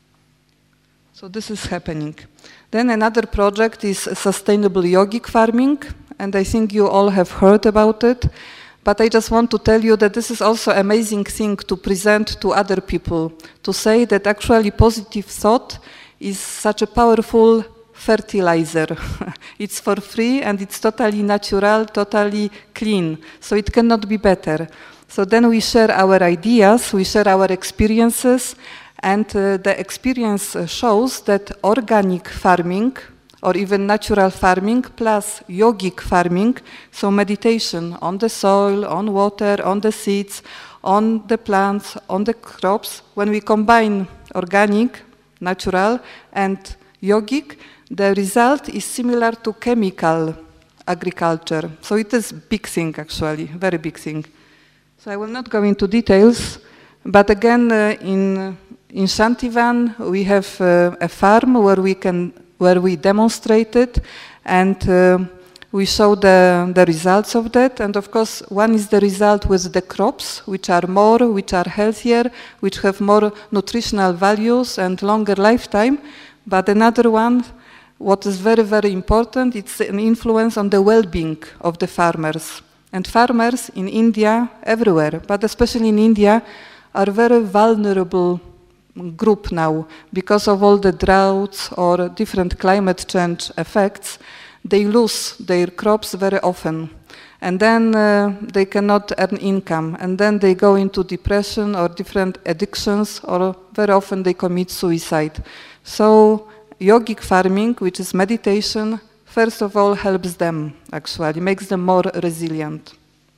So this is happening. Then another project is sustainable yogic farming, and I think you all have heard about it. But I just want to tell you that this is also an amazing thing to present to other people, to say that actually positive thought is such a powerful fertilizer. It's for free and it's totally natural, totally clean, so it cannot be better. So then we share our ideas, we share our experiences, and uh, the experience shows that organic farming, or even natural farming plus yogic farming, so meditation on the soil, on water, on the seeds, on the plants, on the crops, when we combine organic, natural, and yogic, the result is similar to chemical agriculture. So it is a big thing, actually, very big thing. So I will not go into details, but again, uh, in, in Shantivan, we have uh, a farm where we can where we demonstrate it, and uh, we show the, the results of that. And of course, one is the result with the crops, which are more, which are healthier, which have more nutritional values and longer lifetime. But another one, what is very, very important, it's an influence on the well-being of the farmers. And farmers in India, everywhere, but especially in India, are very vulnerable group now because of all the droughts or different climate change effects. They lose their crops very often, and then uh, they cannot earn income, and then they go into depression or different addictions, or very often they commit suicide. So yogic farming, which is meditation, first of all helps them, actually makes them more resilient.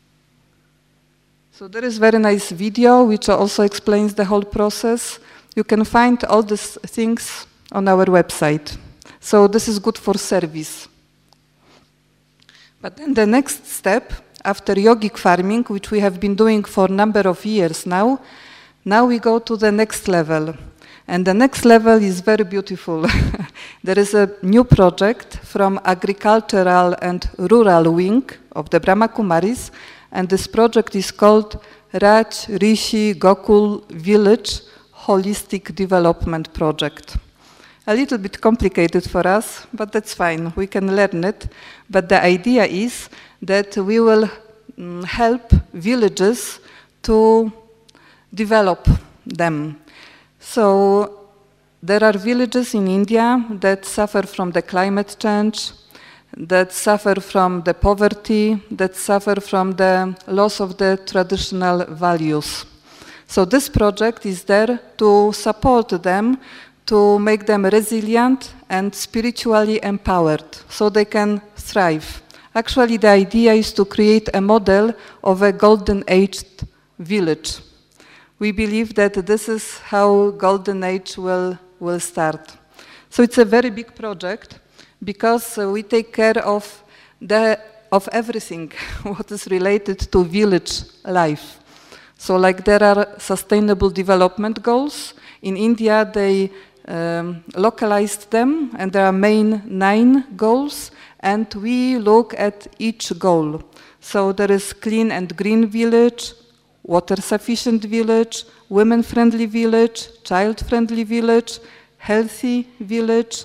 So there is very nice video which also explains the whole process. You can find all these things on our website. So this is good for service. But then the next step, after yogic farming, which we have been doing for a number of years now, now we go to the next level. And the next level is very beautiful. There is a new project from Agricultural and Rural Wing of the Brahma Kumaris, and this project is called Raj Rishi Gokul Village Holistic Development Project. A little bit complicated for us, but that's fine, we can learn it. But the idea is that we will um, help villages to develop them. So there are villages in India that suffer from the climate change, that suffer from the poverty, that suffer from the loss of the traditional values. So this project is there to support them, to make them resilient and spiritually empowered, so they can thrive. Actually, the idea is to create a model of a golden-aged village. We believe that this is how golden age will, will start. So it's a very big project, because uh, we take care of, the, of everything what is related to village life. So like there are sustainable development goals. In India, they um, localized them, and there are main nine goals, and we look at each goal. So there is clean and green village, water-sufficient village, women-friendly village, child-friendly village, healthy village,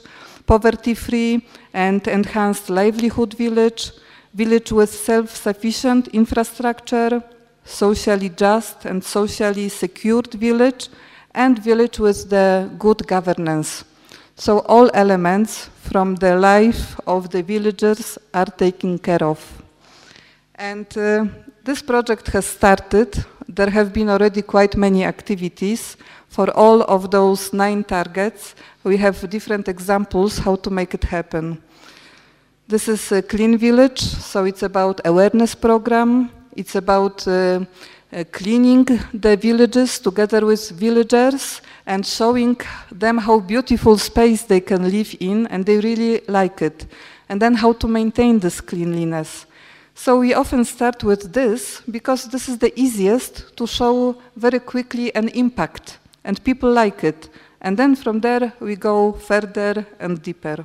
poverty-free and enhanced livelihood village, village with self-sufficient infrastructure, socially just and socially secured village, and village with the good governance. So all elements from the life of the villagers are taken care of. And uh, this project has started. There have been already quite many activities. For all of those nine targets, we have different examples how to make it happen. This is a Clean Village, so it's about awareness program. It's about uh, uh, cleaning the villages together with villagers and showing them how beautiful space they can live in, and they really like it. And then how to maintain this cleanliness. So we often start with this because this is the easiest to show very quickly an impact, and people like it. And then from there we go further and deeper.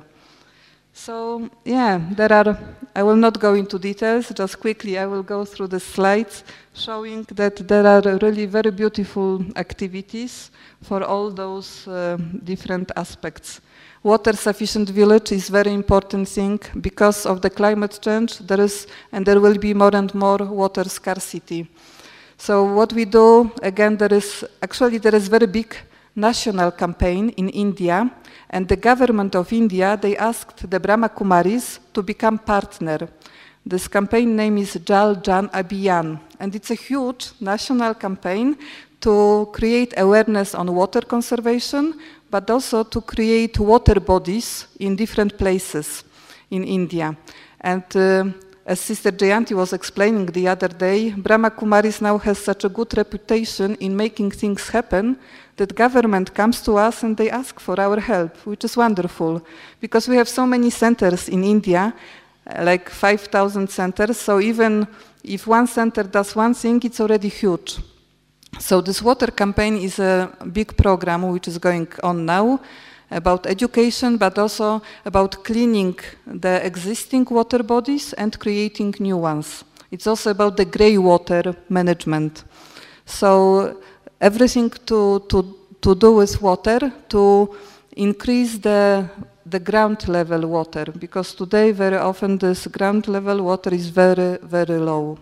So yeah, there are, I will not go into details, just quickly I will go through the slides showing that there are really very beautiful activities for all those uh, different aspects. Water sufficient village is very important thing because of the climate change. There is, and there will be more and more water scarcity. So what we do, again, there is, actually there is very big national campaign in India, and the government of India, they asked the Brahma Kumaris to become partner. This campaign name is Jal Jan Abhiyan, and it's a huge national campaign to create awareness on water conservation, but also to create water bodies in different places in India. And uh, as Sister Jayanti was explaining the other day, Brahma Kumaris now has such a good reputation in making things happen that government comes to us and they ask for our help, which is wonderful. Because we have so many centers in India, like five thousand centers, so even if one center does one thing, it's already huge. So this water campaign is a big program which is going on now about education, but also about cleaning the existing water bodies and creating new ones. It's also about the grey water management. So everything to, to, to do with water, to increase the, the ground level water, because today very often this ground level water is very, very low.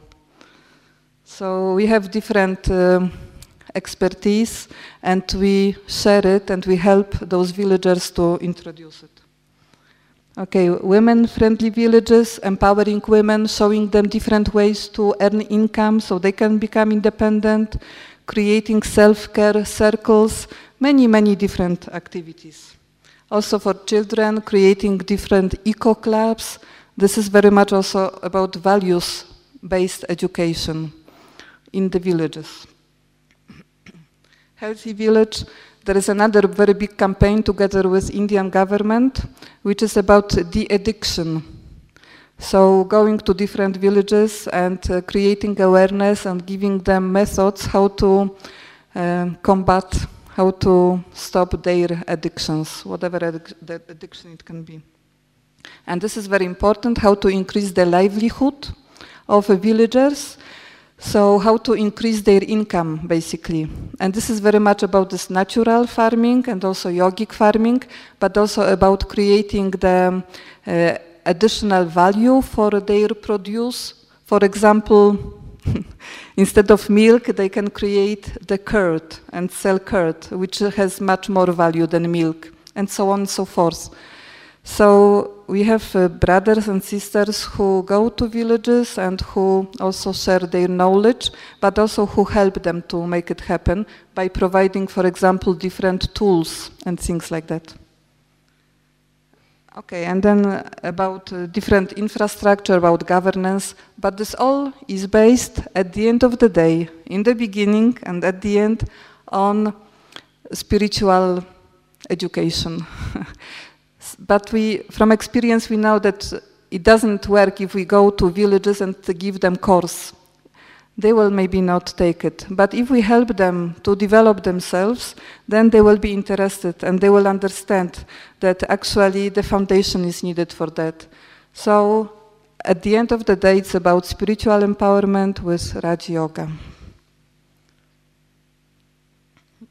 So we have different uh, expertise, and we share it, and we help those villagers to introduce it. Okay, women-friendly villages, empowering women, showing them different ways to earn income so they can become independent, creating self-care circles, many, many different activities. Also for children, creating different eco-clubs. This is very much also about values-based education in the villages. Healthy Village, there is another very big campaign together with Indian government, which is about de-addiction. So going to different villages and uh, creating awareness and giving them methods how to uh, combat, how to stop their addictions, whatever addic the addiction it can be. And this is very important, how to increase the livelihood of uh, villagers. So how to increase their income, basically. And this is very much about this natural farming and also yogic farming, but also about creating the uh, additional value for their produce. For example, instead of milk, they can create the curd and sell curd, which has much more value than milk, and so on and so forth. So we have uh, brothers and sisters who go to villages and who also share their knowledge, but also who help them to make it happen by providing, for example, different tools and things like that. Okay, and then uh, about uh, different infrastructure, about governance, but this all is based at the end of the day, in the beginning and at the end, on spiritual education. But we, from experience, we know that it doesn't work if we go to villages and give them course. They will maybe not take it. But if we help them to develop themselves, then they will be interested and they will understand that actually the foundation is needed for that. So at the end of the day, it's about spiritual empowerment with Raj Yoga.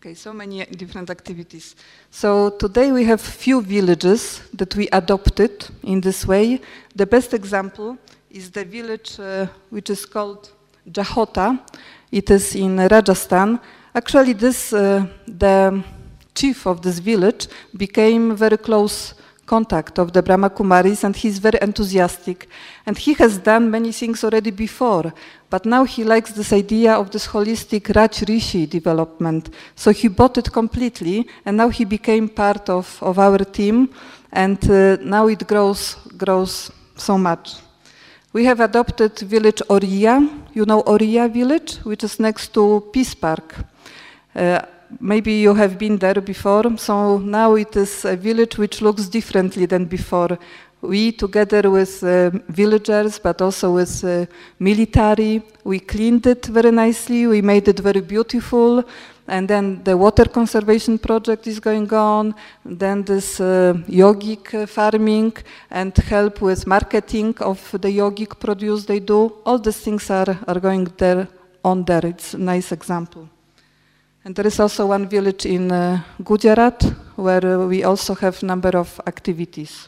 Okay, so many different activities. So today we have few villages that we adopted in this way. The best example is the village uh, which is called Jahota. It is in Rajasthan. Actually, this uh, the chief of this village became very close contact of the Brahma Kumaris, and he's very enthusiastic. And he has done many things already before, but now he likes this idea of this holistic Raj Rishi development. So he bought it completely, and now he became part of, of our team, and uh, now it grows, grows so much. We have adopted village Oriya. You know Oriya village, which is next to Peace Park. Uh, Maybe you have been there before, so now it is a village which looks differently than before. We, together with uh, villagers, but also with uh, military, we cleaned it very nicely, we made it very beautiful, and then the water conservation project is going on, then this uh, yogic farming and help with marketing of the yogic produce they do. All these things are, are going there on there. It's a nice example. And there is also one village in uh, Gujarat where uh, we also have a number of activities.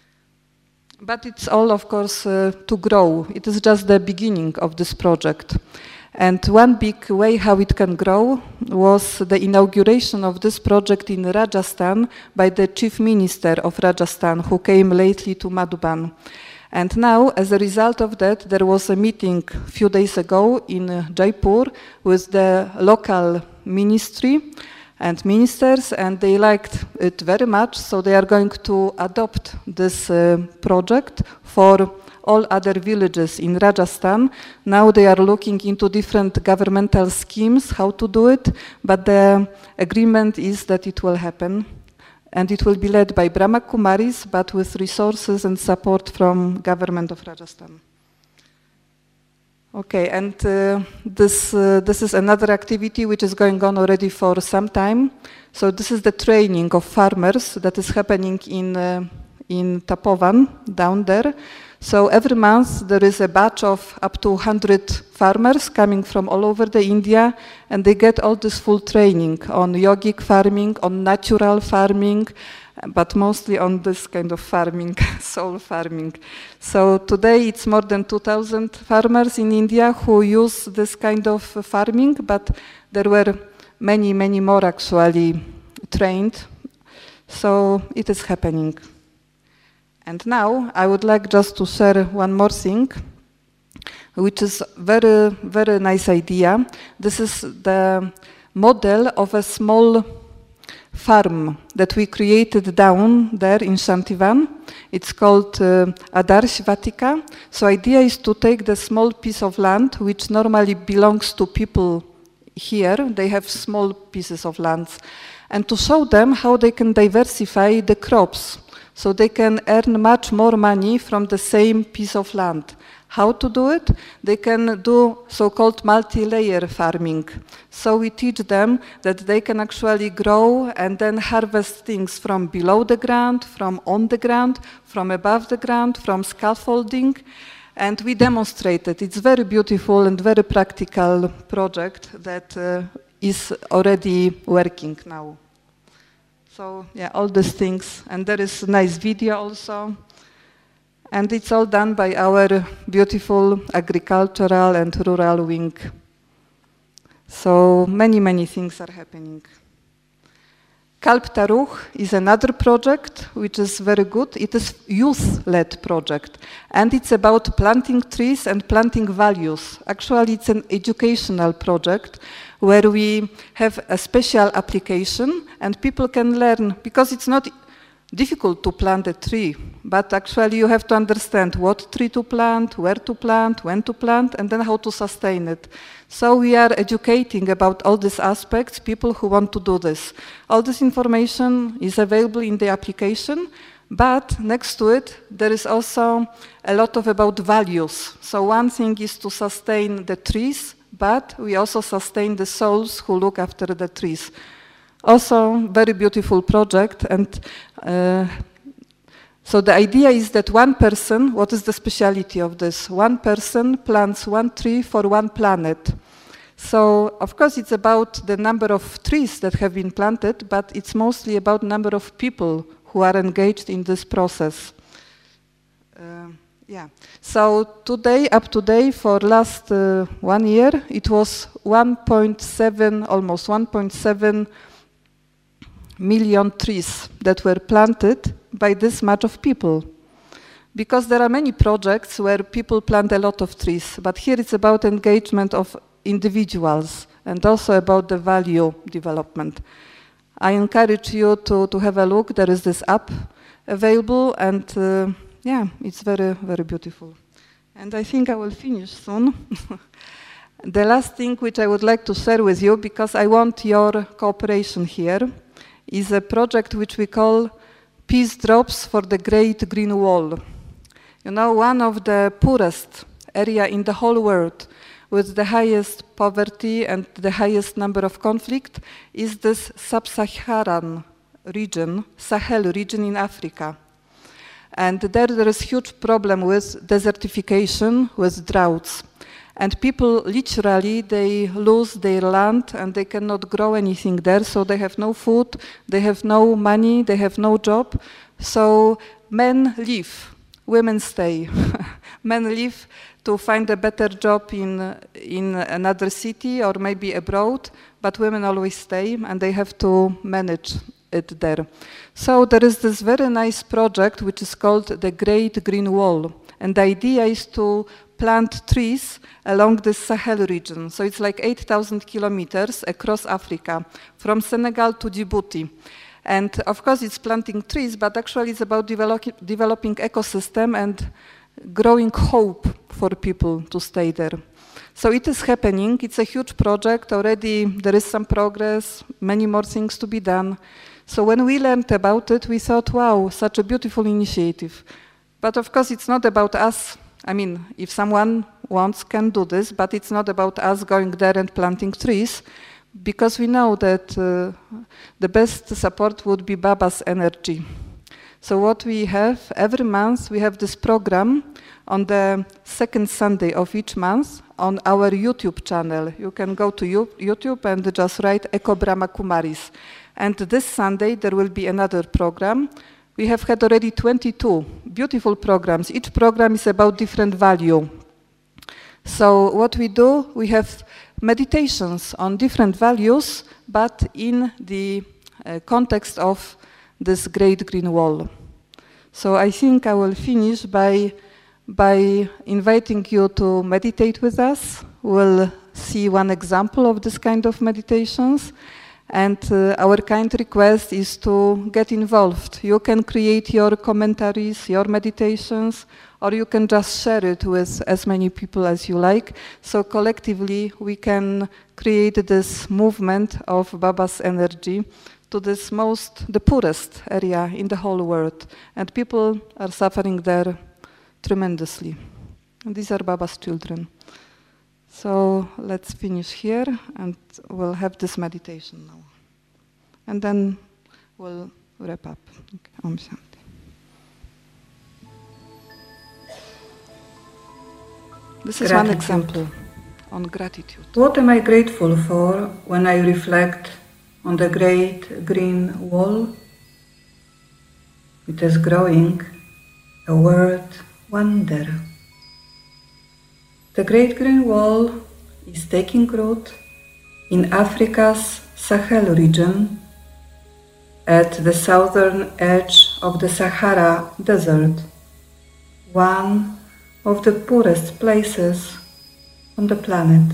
But it's all, of course, uh, to grow. It is just the beginning of this project. And one big way how it can grow was the inauguration of this project in Rajasthan by the chief minister of Rajasthan, who came lately to Madhuban. And now, as a result of that, there was a meeting a few days ago in uh, Jaipur with the local ministry and ministers, and they liked it very much, so they are going to adopt this uh, project for all other villages in Rajasthan. Now they are looking into different governmental schemes, how to do it, but the agreement is that it will happen. And it will be led by Brahma Kumaris, but with resources and support from government of Rajasthan. Okay, and uh, this, uh, this is another activity which is going on already for some time. So this is the training of farmers that is happening in, uh, in Tapovan, down there. So every month there is a batch of up to one hundred farmers coming from all over the India, and they get all this full training on yogic farming, on natural farming, but mostly on this kind of farming, soul farming. So today it's more than two thousand farmers in India who use this kind of farming, but there were many, many more actually trained. So it is happening. And now I would like just to share one more thing, which is very, very nice idea. This is the model of a small farm that we created down there in Shantivan. It's called uh, Adarsh Vatika. So idea is to take the small piece of land, which normally belongs to people here. They have small pieces of land, and to show them how they can diversify the crops. So they can earn much more money from the same piece of land. How to do it? They can do so-called multi-layer farming. So we teach them that they can actually grow and then harvest things from below the ground, from on the ground, from above the ground, from scaffolding. And we demonstrate it. It's very beautiful and very practical project that uh, is already working now. So yeah, all these things, and there is a nice video also, and it's all done by our beautiful agricultural and rural wing. So many, many things are happening. Kalp Taruh is another project which is very good. It is youth-led project, and it's about planting trees and planting values. Actually, it's an educational project where we have a special application and people can learn, because it's not difficult to plant a tree, but actually you have to understand what tree to plant, where to plant, when to plant, and then how to sustain it. So we are educating about all these aspects, people who want to do this. All this information is available in the application, but next to it, there is also a lot of about values. So one thing is to sustain the trees, but we also sustain the souls who look after the trees. Also, very beautiful project, and uh, so the idea is that one person, what is the speciality of this? One person plants one tree for one planet. So, of course, it's about the number of trees that have been planted, but it's mostly about the number of people who are engaged in this process. Uh, yeah. So today, up to date, for last uh, one year, it was one point seven, almost one point seven million trees that were planted by this much of people. Because there are many projects where people plant a lot of trees, but here it's about engagement of individuals and also about the value development. I encourage you to, to have a look. There is this app available, and uh, yeah, it's very, very beautiful. And I think I will finish soon. The last thing which I would like to share with you, because I want your cooperation here, is a project which we call Peace Drops for the Great Green Wall. You know, one of the poorest area in the whole world with the highest poverty and the highest number of conflict is this sub-Saharan region, Sahel region in Africa. And there there is huge problem with desertification, with droughts. And people literally, they lose their land and they cannot grow anything there, so they have no food, they have no money, they have no job. So men leave, women stay. Men leave to find a better job in, in another city or maybe abroad, but women always stay and they have to manage it there. So there is this very nice project which is called the Great Green Wall. And the idea is to plant trees along the Sahel region. So it's like eight thousand kilometers across Africa, from Senegal to Djibouti. And of course it's planting trees, but actually it's about develop, developing ecosystem and growing hope for people to stay there. So it is happening. It's a huge project. Already there is some progress, many more things to be done. So when we learned about it, we thought, wow, such a beautiful initiative. But of course it's not about us. I mean, if someone wants, can do this, but it's not about us going there and planting trees, because we know that uh, the best support would be Baba's energy. So what we have, every month we have this program on the second Sunday of each month on our YouTube channel. You can go to YouTube and just write Eco Brahma Kumaris. And this Sunday there will be another program. We have had already twenty-two beautiful programs. Each program is about different value. So what we do, we have meditations on different values, but in the uh, context of this Great Green Wall. So I think I will finish by, by inviting you to meditate with us. We'll see one example of this kind of meditations. And uh, our kind request is to get involved. You can create your commentaries, your meditations, or you can just share it with as many people as you like. So collectively, we can create this movement of Baba's energy to this most, the poorest area in the whole world. And people are suffering there tremendously. And these are Baba's children. So let's finish here and we'll have this meditation now. And then we'll wrap up. Okay. Om Shanti. This is gratitude. One example on gratitude. What am I grateful for when I reflect on the great green wall? It is growing, a word wonder. The Great Green Wall is taking root in Africa's Sahel region at the southern edge of the Sahara Desert, one of the poorest places on the planet.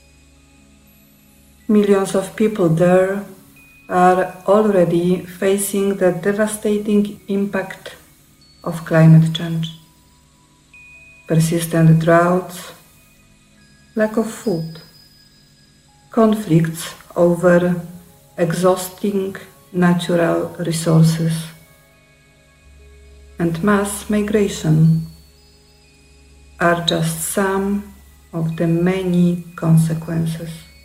Millions of people there are already facing the devastating impact of climate change. Persistent droughts, lack of food, conflicts over exhausting natural resources, and mass migration are just some of the many consequences.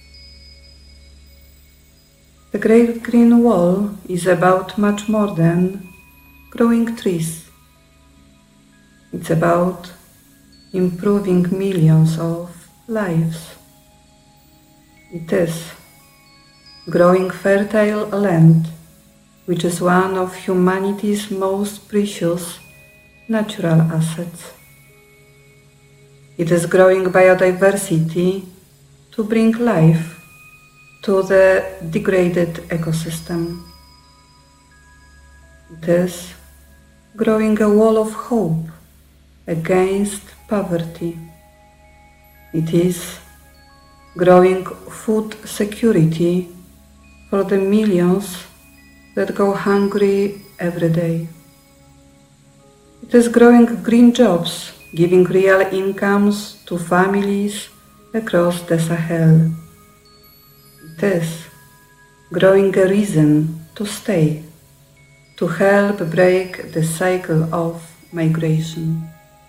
The Great Green Wall is about much more than growing trees. It's about improving millions of lives. It is growing fertile land, which is one of humanity's most precious natural assets. It is growing biodiversity to bring life to the degraded ecosystem. It is growing a wall of hope against poverty. It is growing food security for the millions that go hungry every day. It is growing green jobs, giving real incomes to families across the Sahel. It is growing a reason to stay, to help break the cycle of migration.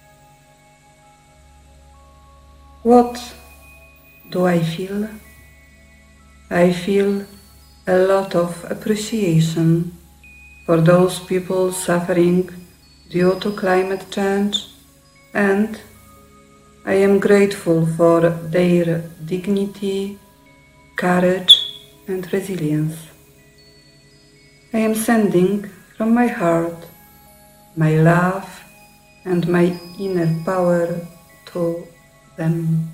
What do I feel? I feel a lot of appreciation for those people suffering due to climate change, and I am grateful for their dignity, courage, and resilience. I am sending from my heart my love and my inner power to them.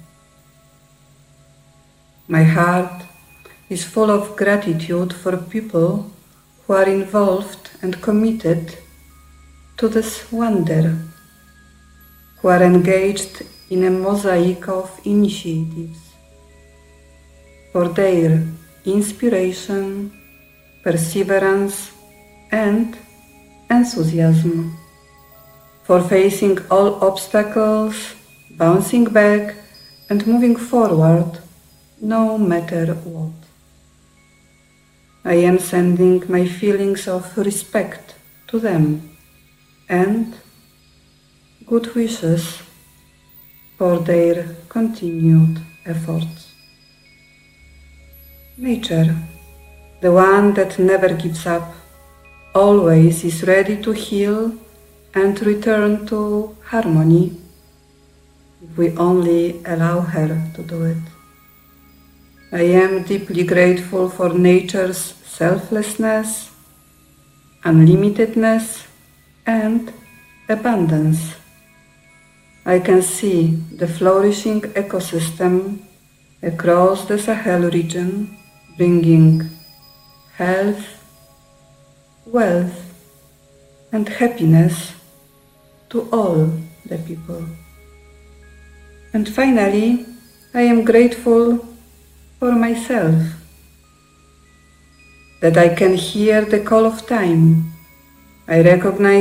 My heart is full of gratitude for people who are involved and committed to this wonder, who are engaged in a mosaic of initiatives, for their inspiration, perseverance, and enthusiasm, for facing all obstacles, bouncing back, and moving forward no matter what. I am sending my feelings of respect to them and good wishes for their continued efforts. Nature, the one that never gives up, always is ready to heal and return to harmony if we only allow her to do it. I am deeply grateful for nature's selflessness, unlimitedness, and abundance. I can see the flourishing ecosystem across the Sahel region, bringing health, wealth, and happiness to all the people. And finally, I am grateful for myself, that I can hear the call of time. I recognize